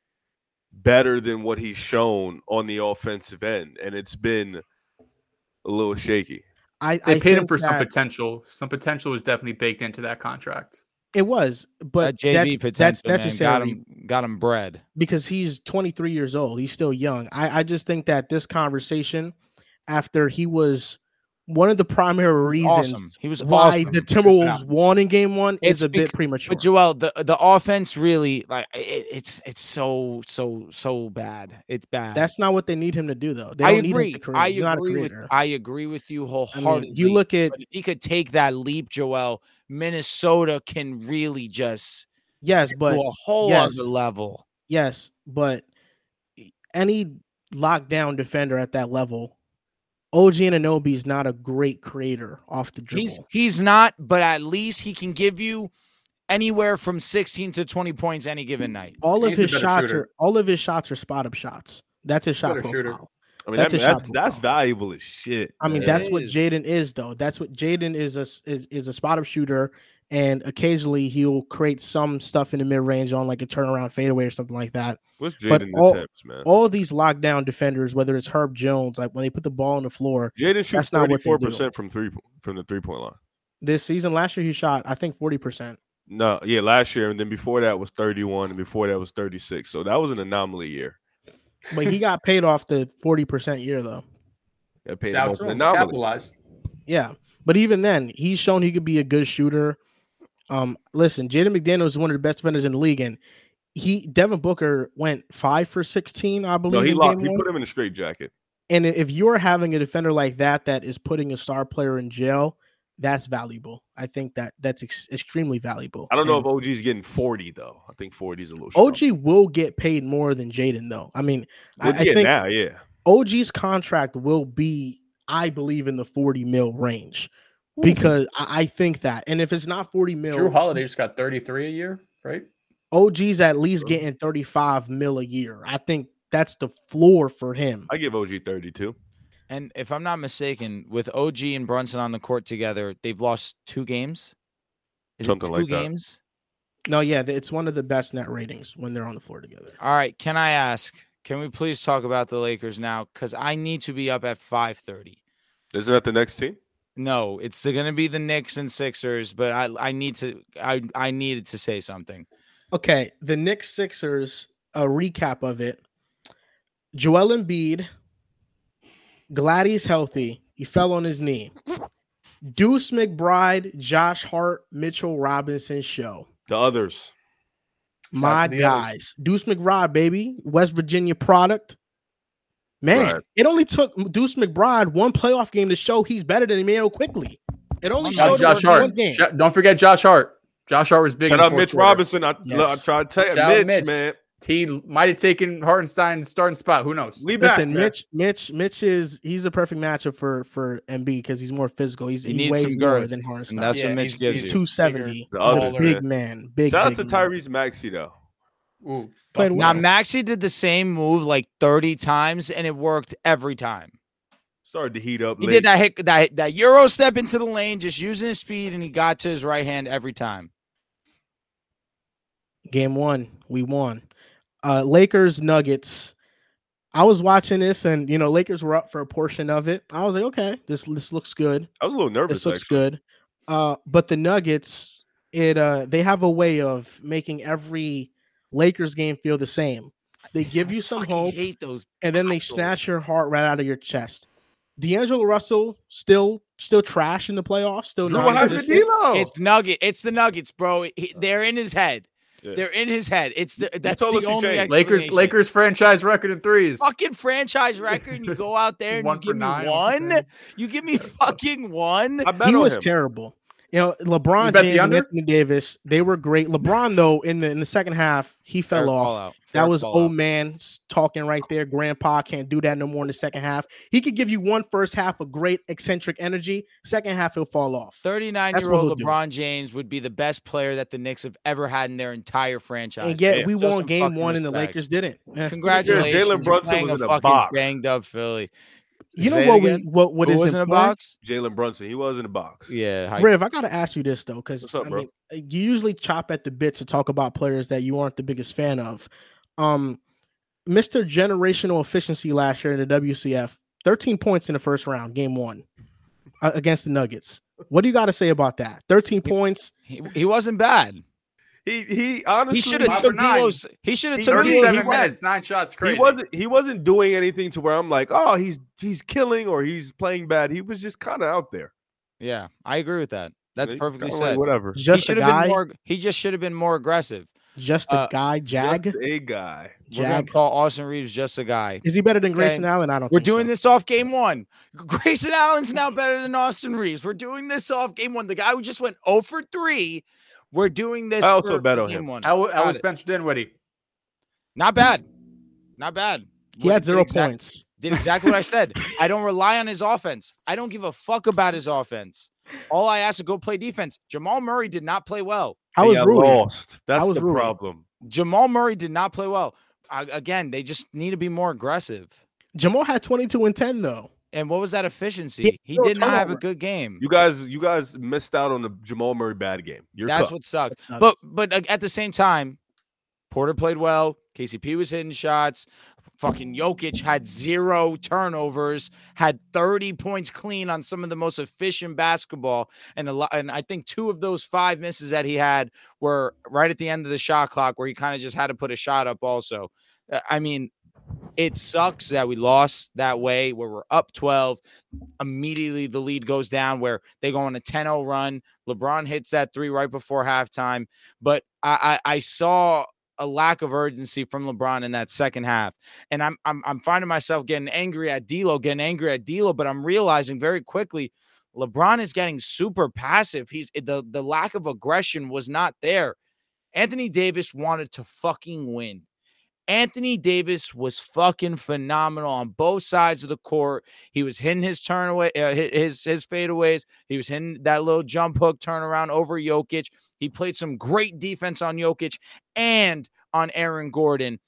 better than what he's shown on the offensive end, and it's been a little shaky. They paid him for some potential. Some potential was definitely baked into that contract. It was, but JV that's necessary. Got him bread because he's 23 years old. He's still young. I just think that this conversation, after he was one of the primary reasons he was why the Timberwolves won in game 1 is a bit premature. But Joel, the offense really it's so bad. It's bad. That's not what they need him to do, though. They I don't agree. Need him to I agree with you wholeheartedly. I mean, you look at if he could take that leap, Joel. Minnesota can really just to a whole other level. Yes, but any lockdown defender at that level. OG Anunoby is not a great creator off the dribble. He's not, but at least he can give you anywhere from 16 to 20 points any given night. All of his shots are spot up shots. That's his shot profile. Shooter. I mean, that's valuable as shit. I mean, that's what Jaden is, though. That's what Jaden is a spot up shooter, and occasionally he'll create some stuff in the mid range on like a turnaround fadeaway or something like that. What's But Jaden all- attempts, man? All of these lockdown defenders, whether it's Herb Jones, like when they put the ball on the floor Jaden shoots that's not what they 34% from the 3-point line. this season, last year he shot, I think 40%. No, yeah, last year, and then before that was 31, and before that was 36. So that was an anomaly year. But he got paid off the 40% year though. That paid him Shout off to an him. anomaly. Capitalized. Yeah. But even then, he's shown he could be a good shooter. Listen, Jaden McDaniels is one of the best defenders in the league, and Devin Booker went 5 for 16, I believe. No, he in locked. game He one. put him in a straight jacket. And if you're having a defender like that is putting a star player in jail, that's valuable. I think that's extremely valuable. I don't know And if OG's getting 40 though. I think 40 is a little. Strong. OG will get paid more than Jaden, though. I mean, Well, I think now, yeah. OG's contract will be, I believe, in the 40 mil range because I think that. And if it's not 40 mil, Drew Holiday just got 33 a year, right? OG's at least getting 35 mil a year. I think that's the floor for him. I give OG 32. And if I'm not mistaken, with OG and Brunson on the court together, they've lost 2 games. Is Something it like 2 that. games? No, yeah, it's one of the best net ratings when they're on the floor together. All right. Can I ask? Can we please talk about the Lakers now? Because I need to be up at 5:30. Isn't that the next team? No, it's going to be the Knicks and Sixers, but I needed to say something. Okay, the Knicks Sixers, a recap of it. Joel Embiid, glad he's healthy. He fell on his knee. Deuce McBride, Josh Hart, Mitchell Robinson show. The others. My to the guys. Deuce McBride, baby. West Virginia product. Man, Right. it only took Deuce McBride one playoff game to show he's better than Emmanuel quickly. It only showed Josh him one Hart. game. Don't forget Josh Hart. Josh Hart was big. Shout in the out fourth Mitch quarter. Robinson. I Yes. try to tell you, Shout out Mitch, Mitch. man. He might have taken Hartenstein's starting spot. Who knows? Leave back, Listen, man. Mitch he's a perfect matchup for MB because he's more physical. He He needs weighs some more girth, than Hartenstein. and that's Yeah, what Mitch he's- gives He's you. 270. The He's a other, big man. man. Big. Shout out big to man. Tyrese Maxey though. Ooh, Played fuck well. Now, Maxey did the same move like 30 times, and it worked every time. Started to heat up. He late. did that Euro step into the lane, just using his speed, and he got to his right hand every time. Game 1, we won. Lakers Nuggets. I was watching this, and Lakers were up for a portion of it. I was like, okay, this looks good. I was a little nervous. This looks actually. good. But the Nuggets, they have a way of making every Lakers game feel the same. They give you some hope, hate those. and then they snatch your heart right out of your chest. D'Angelo Russell still trash in the playoffs. Still Drew, what happened to non-existent. D'Lo? It's the Nuggets, bro. They're in his head. Yeah. They're in his head. That's told us the you only changed. explanation. Lakers franchise record in threes. Fucking franchise record, and you go out there and you 1 give for me 9 on one. 10. You give me fucking one. I bet He on was him. terrible. LeBron You bet the James and under? Anthony Davis, they were great. LeBron, though, in the second half, he fell Fair off. call out. That Fair was call old out. man talking right there. Grandpa can't do that no more in the second half. He could give you one first half of great eccentric energy. Second half, he'll fall off. 39-year-old he'll do. LeBron James would be the best player that the Knicks have ever had in their entire franchise. And yet man. we Just won some game fucking 1 and the respect. Lakers didn't. Congratulations. Jalen You're Brunson playing was in a fucking box. banged up Philly. You know Say it what again? what Who is was in a important? box? Jalen Brunson. He was in a box. Yeah. hype. Riv, I gotta ask you this though, because What's up, bro? you usually chop at the bit to talk about players that you aren't the biggest fan of. Mr. Generational Efficiency last year in the WCF, 13 points in the first round, game 1 against the Nuggets. What do you got to say about that? 13 points. He wasn't bad. He honestly He should have 5 took for 9. D'Lo's. He should have He took 37 D'Lo's minutes, 9 shots. Crazy. he wasn't doing anything to where I'm like, oh, he's killing or he's playing bad. He was just kind of out there. Yeah, I agree with that. That's He perfectly kinda like, said. whatever. He Just a should have guy. been more. He just should have been more aggressive. Just a guy. Jag. Just a guy. We're gonna Jag. call Austin Reeves just a guy. Is he better than Grayson Okay. Allen? I don't. We're think doing so. this off game 1. Grayson Allen's now better than Austin Reeves. We're doing this off game 1. The guy who just went 0 for 3. We're doing this. I also for bet on game him. 1. How Got was it. Spencer Dinwiddie? Not bad. Not bad. He had Did 0 exact- points. Did exactly what I said. I don't rely on his offense. I don't give a fuck about his offense. All I ask to go play defense. Jamal Murray did not play well. How They was got Rui? lost. That's was the Rui. problem. Jamal Murray did not play well. Again, they just need to be more aggressive. Jamal had 22 and 10 though. And what was that efficiency? He no did not have a turnover. good game. You guys missed out on the Jamal Murray bad game. That's what sucked. That But sucks. at the same time, Porter played well. KCP was hitting shots. Fucking Jokic had 0 turnovers, had 30 points clean on some of the most efficient basketball. And I think 2 of those 5 misses that he had were right at the end of the shot clock where he kind of just had to put a shot up also. I mean, it sucks that we lost that way where we're up 12. Immediately the lead goes down where they go on a 10-0 run. LeBron hits that 3 right before halftime. But I saw a lack of urgency from LeBron in that second half. And I'm finding myself getting angry at D'Lo, but I'm realizing very quickly LeBron is getting super passive. He's the lack of aggression was not there. Anthony Davis wanted to fucking win. Anthony Davis was fucking phenomenal on both sides of the court. He was hitting his his fadeaways. He was hitting that little jump hook turnaround over Jokic. He played some great defense on Jokic and on Aaron Gordon.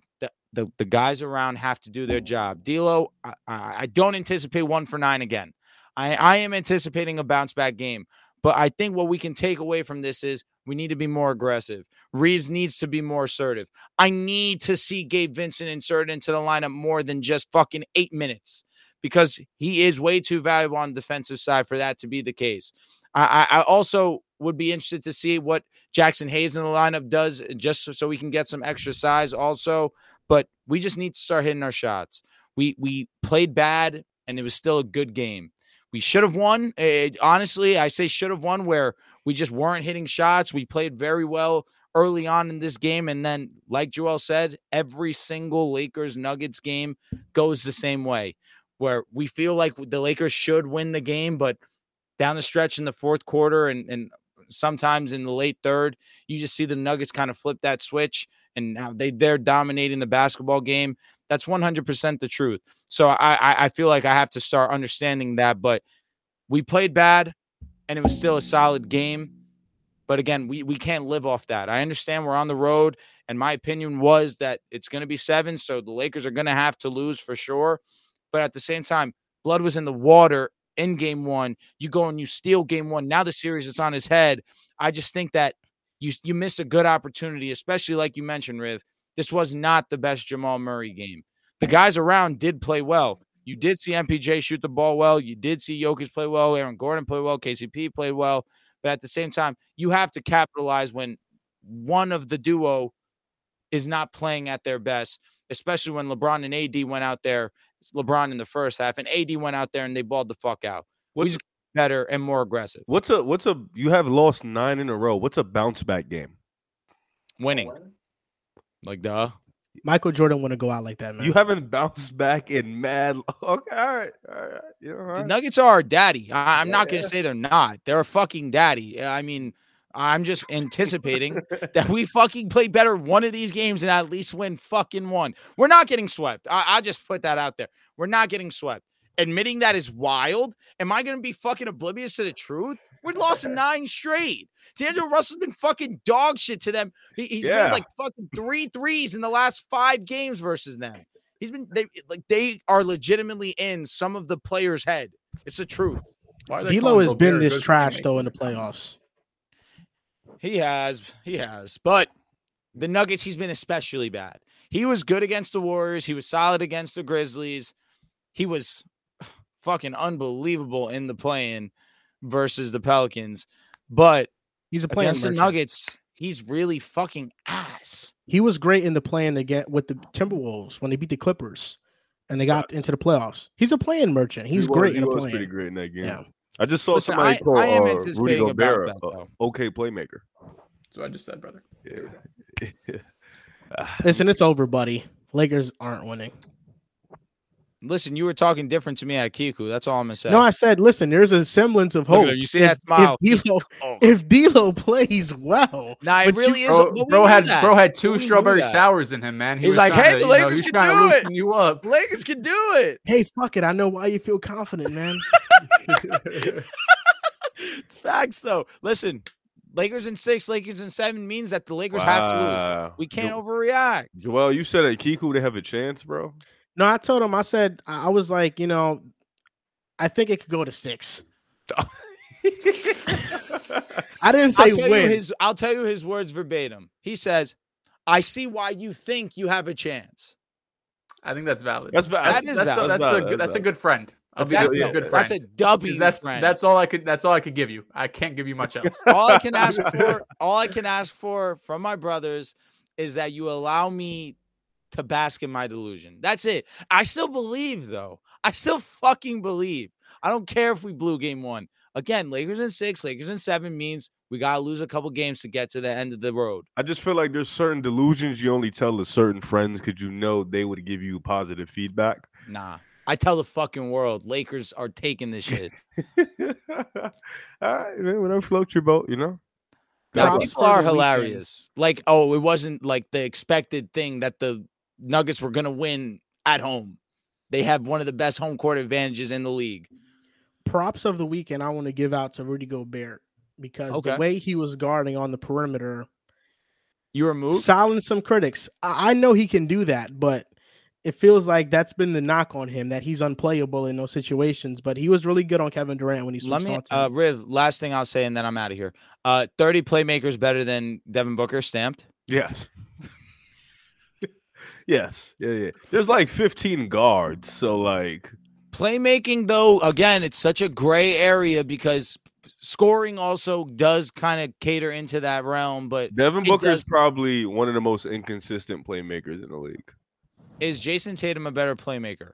The guys around have to do their job. D'Lo, I don't anticipate 1 for 9 again. I am anticipating a bounce back game. But I think what we can take away from this is we need to be more aggressive. Reeves needs to be more assertive. I need to see Gabe Vincent inserted into the lineup more than just fucking 8 minutes because he is way too valuable on the defensive side for that to be the case. I also would be interested to see what Jackson Hayes in the lineup does just so we can get some extra size also. But we just need to start hitting our shots. We played bad, and it was still a good game. We should have won. Honestly, I say should have won where we just weren't hitting shots. We played very well early on in this game. And then, like Joel said, every single Lakers-Nuggets game goes the same way, where we feel like the Lakers should win the game, but down the stretch in the fourth quarter and sometimes in the late third, you just see the Nuggets kind of flip that switch, and now they're dominating the basketball game. That's 100% the truth. So I feel like I have to start understanding that. But we played bad, and it was still a solid game. But again, we can't live off that. I understand we're on the road, and my opinion was that it's going to be 7, so the Lakers are going to have to lose for sure. But at the same time, blood was in the water in game 1. You go and you steal game 1. Now the series is on his head. I just think that you miss a good opportunity, especially like you mentioned, Riv. This was not the best Jamal Murray game. The guys around did play well. You did see MPJ shoot the ball well. You did see Jokic play well. Aaron Gordon play well. KCP played well. But at the same time, you have to capitalize when one of the duo is not playing at their best, especially when LeBron and AD went out there. LeBron in the first half, and AD went out there and they balled the fuck out. We just better and more aggressive. You have lost 9 in a row. What's a bounce back game? Winning. Like, duh. Michael Jordan wouldn't go out like that, man. You haven't bounced back in mad. Okay, all right. Yeah, all right. The Nuggets are our daddy. I'm not going to say they're not. They're a fucking daddy. I mean, I'm just anticipating that we fucking play better one of these games and at least win fucking one. We're not getting swept. I just put that out there. We're not getting swept. Admitting that is wild. Am I going to be fucking oblivious to the truth? We've lost 9 straight. D'Angelo Russell's been fucking dog shit to them. He's made like fucking 3 threes in the last 5 games versus them. They are legitimately in some of the players' head. It's the truth. D'Lo has been this trash though in the playoffs. He has. But the Nuggets, he's been especially bad. He was good against the Warriors. He was solid against the Grizzlies. He was fucking unbelievable in the play-in versus the Pelicans. But he's a play-in against the Nuggets, he's really fucking ass. He was great in the play-in with the Timberwolves when they beat the Clippers and they got into the playoffs. He's a play-in merchant. He's great in the play-in. Pretty great in that game. Yeah. I just saw somebody call Rudy Gobert okay playmaker. That's what I just said, brother. Yeah. Listen, it's over, buddy. Lakers aren't winning. Listen, you were talking different to me at Kiku. That's all I'm going to say. No, I said, listen, there's a semblance of hope. You see that smile? If D'Lo plays well. Nah, it really is. Bro had 2 strawberry sours in him, man. He's like, hey, the Lakers can do it. You up. Lakers can do it. Hey, fuck it. I know why you feel confident, man. It's facts, though. Listen, Lakers in 6, Lakers in 7 means that the Lakers have to lose. We can't overreact. Joel, you said at Kiku they have a chance, bro. No, I told him, I said, I was like, I think it could go to 6. I didn't say win. I'll tell you his words verbatim. He says, "I see why you think you have a chance." I think that's valid. That's valid. That's a good friend. That's a good friend. That's a W. That's all I could give you. I can't give you much else. all I can ask for from my brothers is that you allow me to bask in my delusion. That's it. I still believe, though. I still fucking believe. I don't care if we blew game 1. Again, Lakers in 6, Lakers in 7 means we got to lose a couple games to get to the end of the road. I just feel like there's certain delusions you only tell to certain friends because you know they would give you positive feedback. Nah. I tell the fucking world, Lakers are taking this shit. All right, man. Whatever floats your boat, you know? Now, people are hilarious. Like, oh, it wasn't like the expected thing that the Nuggets were going to win at home. They have one of the best home court advantages in the league. Props of the weekend I want to give out to Rudy Gobert because the way he was guarding on the perimeter, you were moved? Silenced some critics. I know he can do that, but it feels like that's been the knock on him, that he's unplayable in those situations. But he was really good on Kevin Durant when he switched on to him. Riv, last thing I'll say, and then I'm out of here. 30 playmakers better than Devin Booker stamped? Yes. Yes. Yeah. There's like 15 guards, so like playmaking, though, again, it's such a gray area because scoring also does kind of cater into that realm. But Devin Booker is probably one of the most inconsistent playmakers in the league. Is Jason Tatum a better playmaker?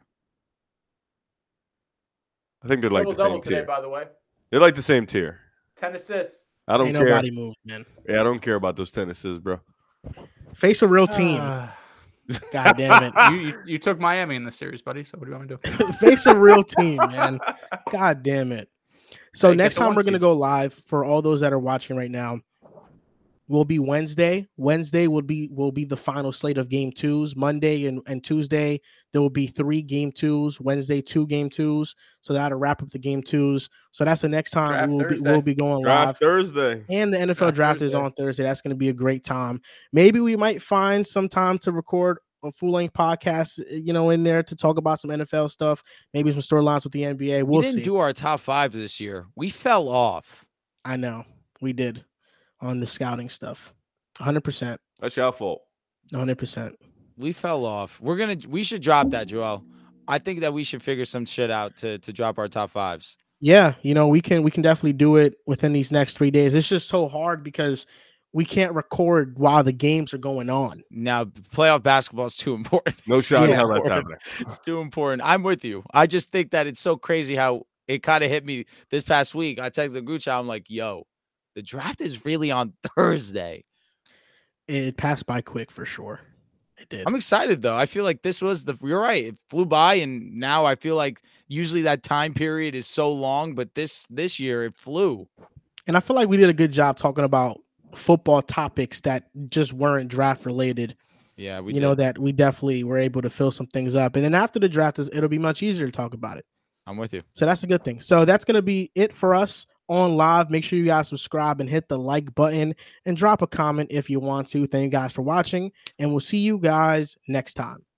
I think they're like the same tier. By the way, they're like the same tier. 10 assists. I don't care. Nobody moved, man. Yeah, I don't care about those 10 assists, bro. Face a real team. God damn it. You took Miami in the series, buddy. So what do you want me to do? Face a real team, man. God damn it. So next time we're going to go live for all those that are watching right now. Will be Wednesday. Wednesday will be the final slate of game 2s. Monday and Tuesday, there will be 3 game 2s. Wednesday, 2 game 2s. So that'll wrap up the game 2s. So that's the next time we'll be going live. Thursday. And the NFL draft is on Thursday. That's going to be a great time. Maybe we might find some time to record a full-length podcast, in there to talk about some NFL stuff, maybe some storylines with the NBA. We didn't do our top 5 this year. We fell off. I know. We did. On the scouting stuff, 100%. That's your fault. 100%. We fell off. We should drop that, Joel. I think that we should figure some shit out to drop our top 5s. Yeah, we can definitely do it within these next 3 days. It's just so hard because we can't record while the games are going on. Now, playoff basketball is too important. No shot in hell that's happening. It's too important. I'm with you. I just think that it's so crazy how it kind of hit me this past week. I texted the group chat. I'm like, yo. The draft is really on Thursday. It passed by quick for sure. It did. I'm excited though. I feel like you're right. It flew by, and now I feel like usually that time period is so long, but this year it flew. And I feel like we did a good job talking about football topics that just weren't draft related. Yeah, we that we definitely were able to fill some things up. And then after the draft, it'll be much easier to talk about it. I'm with you. So that's a good thing. So that's going to be it for us on live. Make sure you guys subscribe and hit the like button and drop a comment if you want to. Thank you guys for watching, and we'll see you guys next time.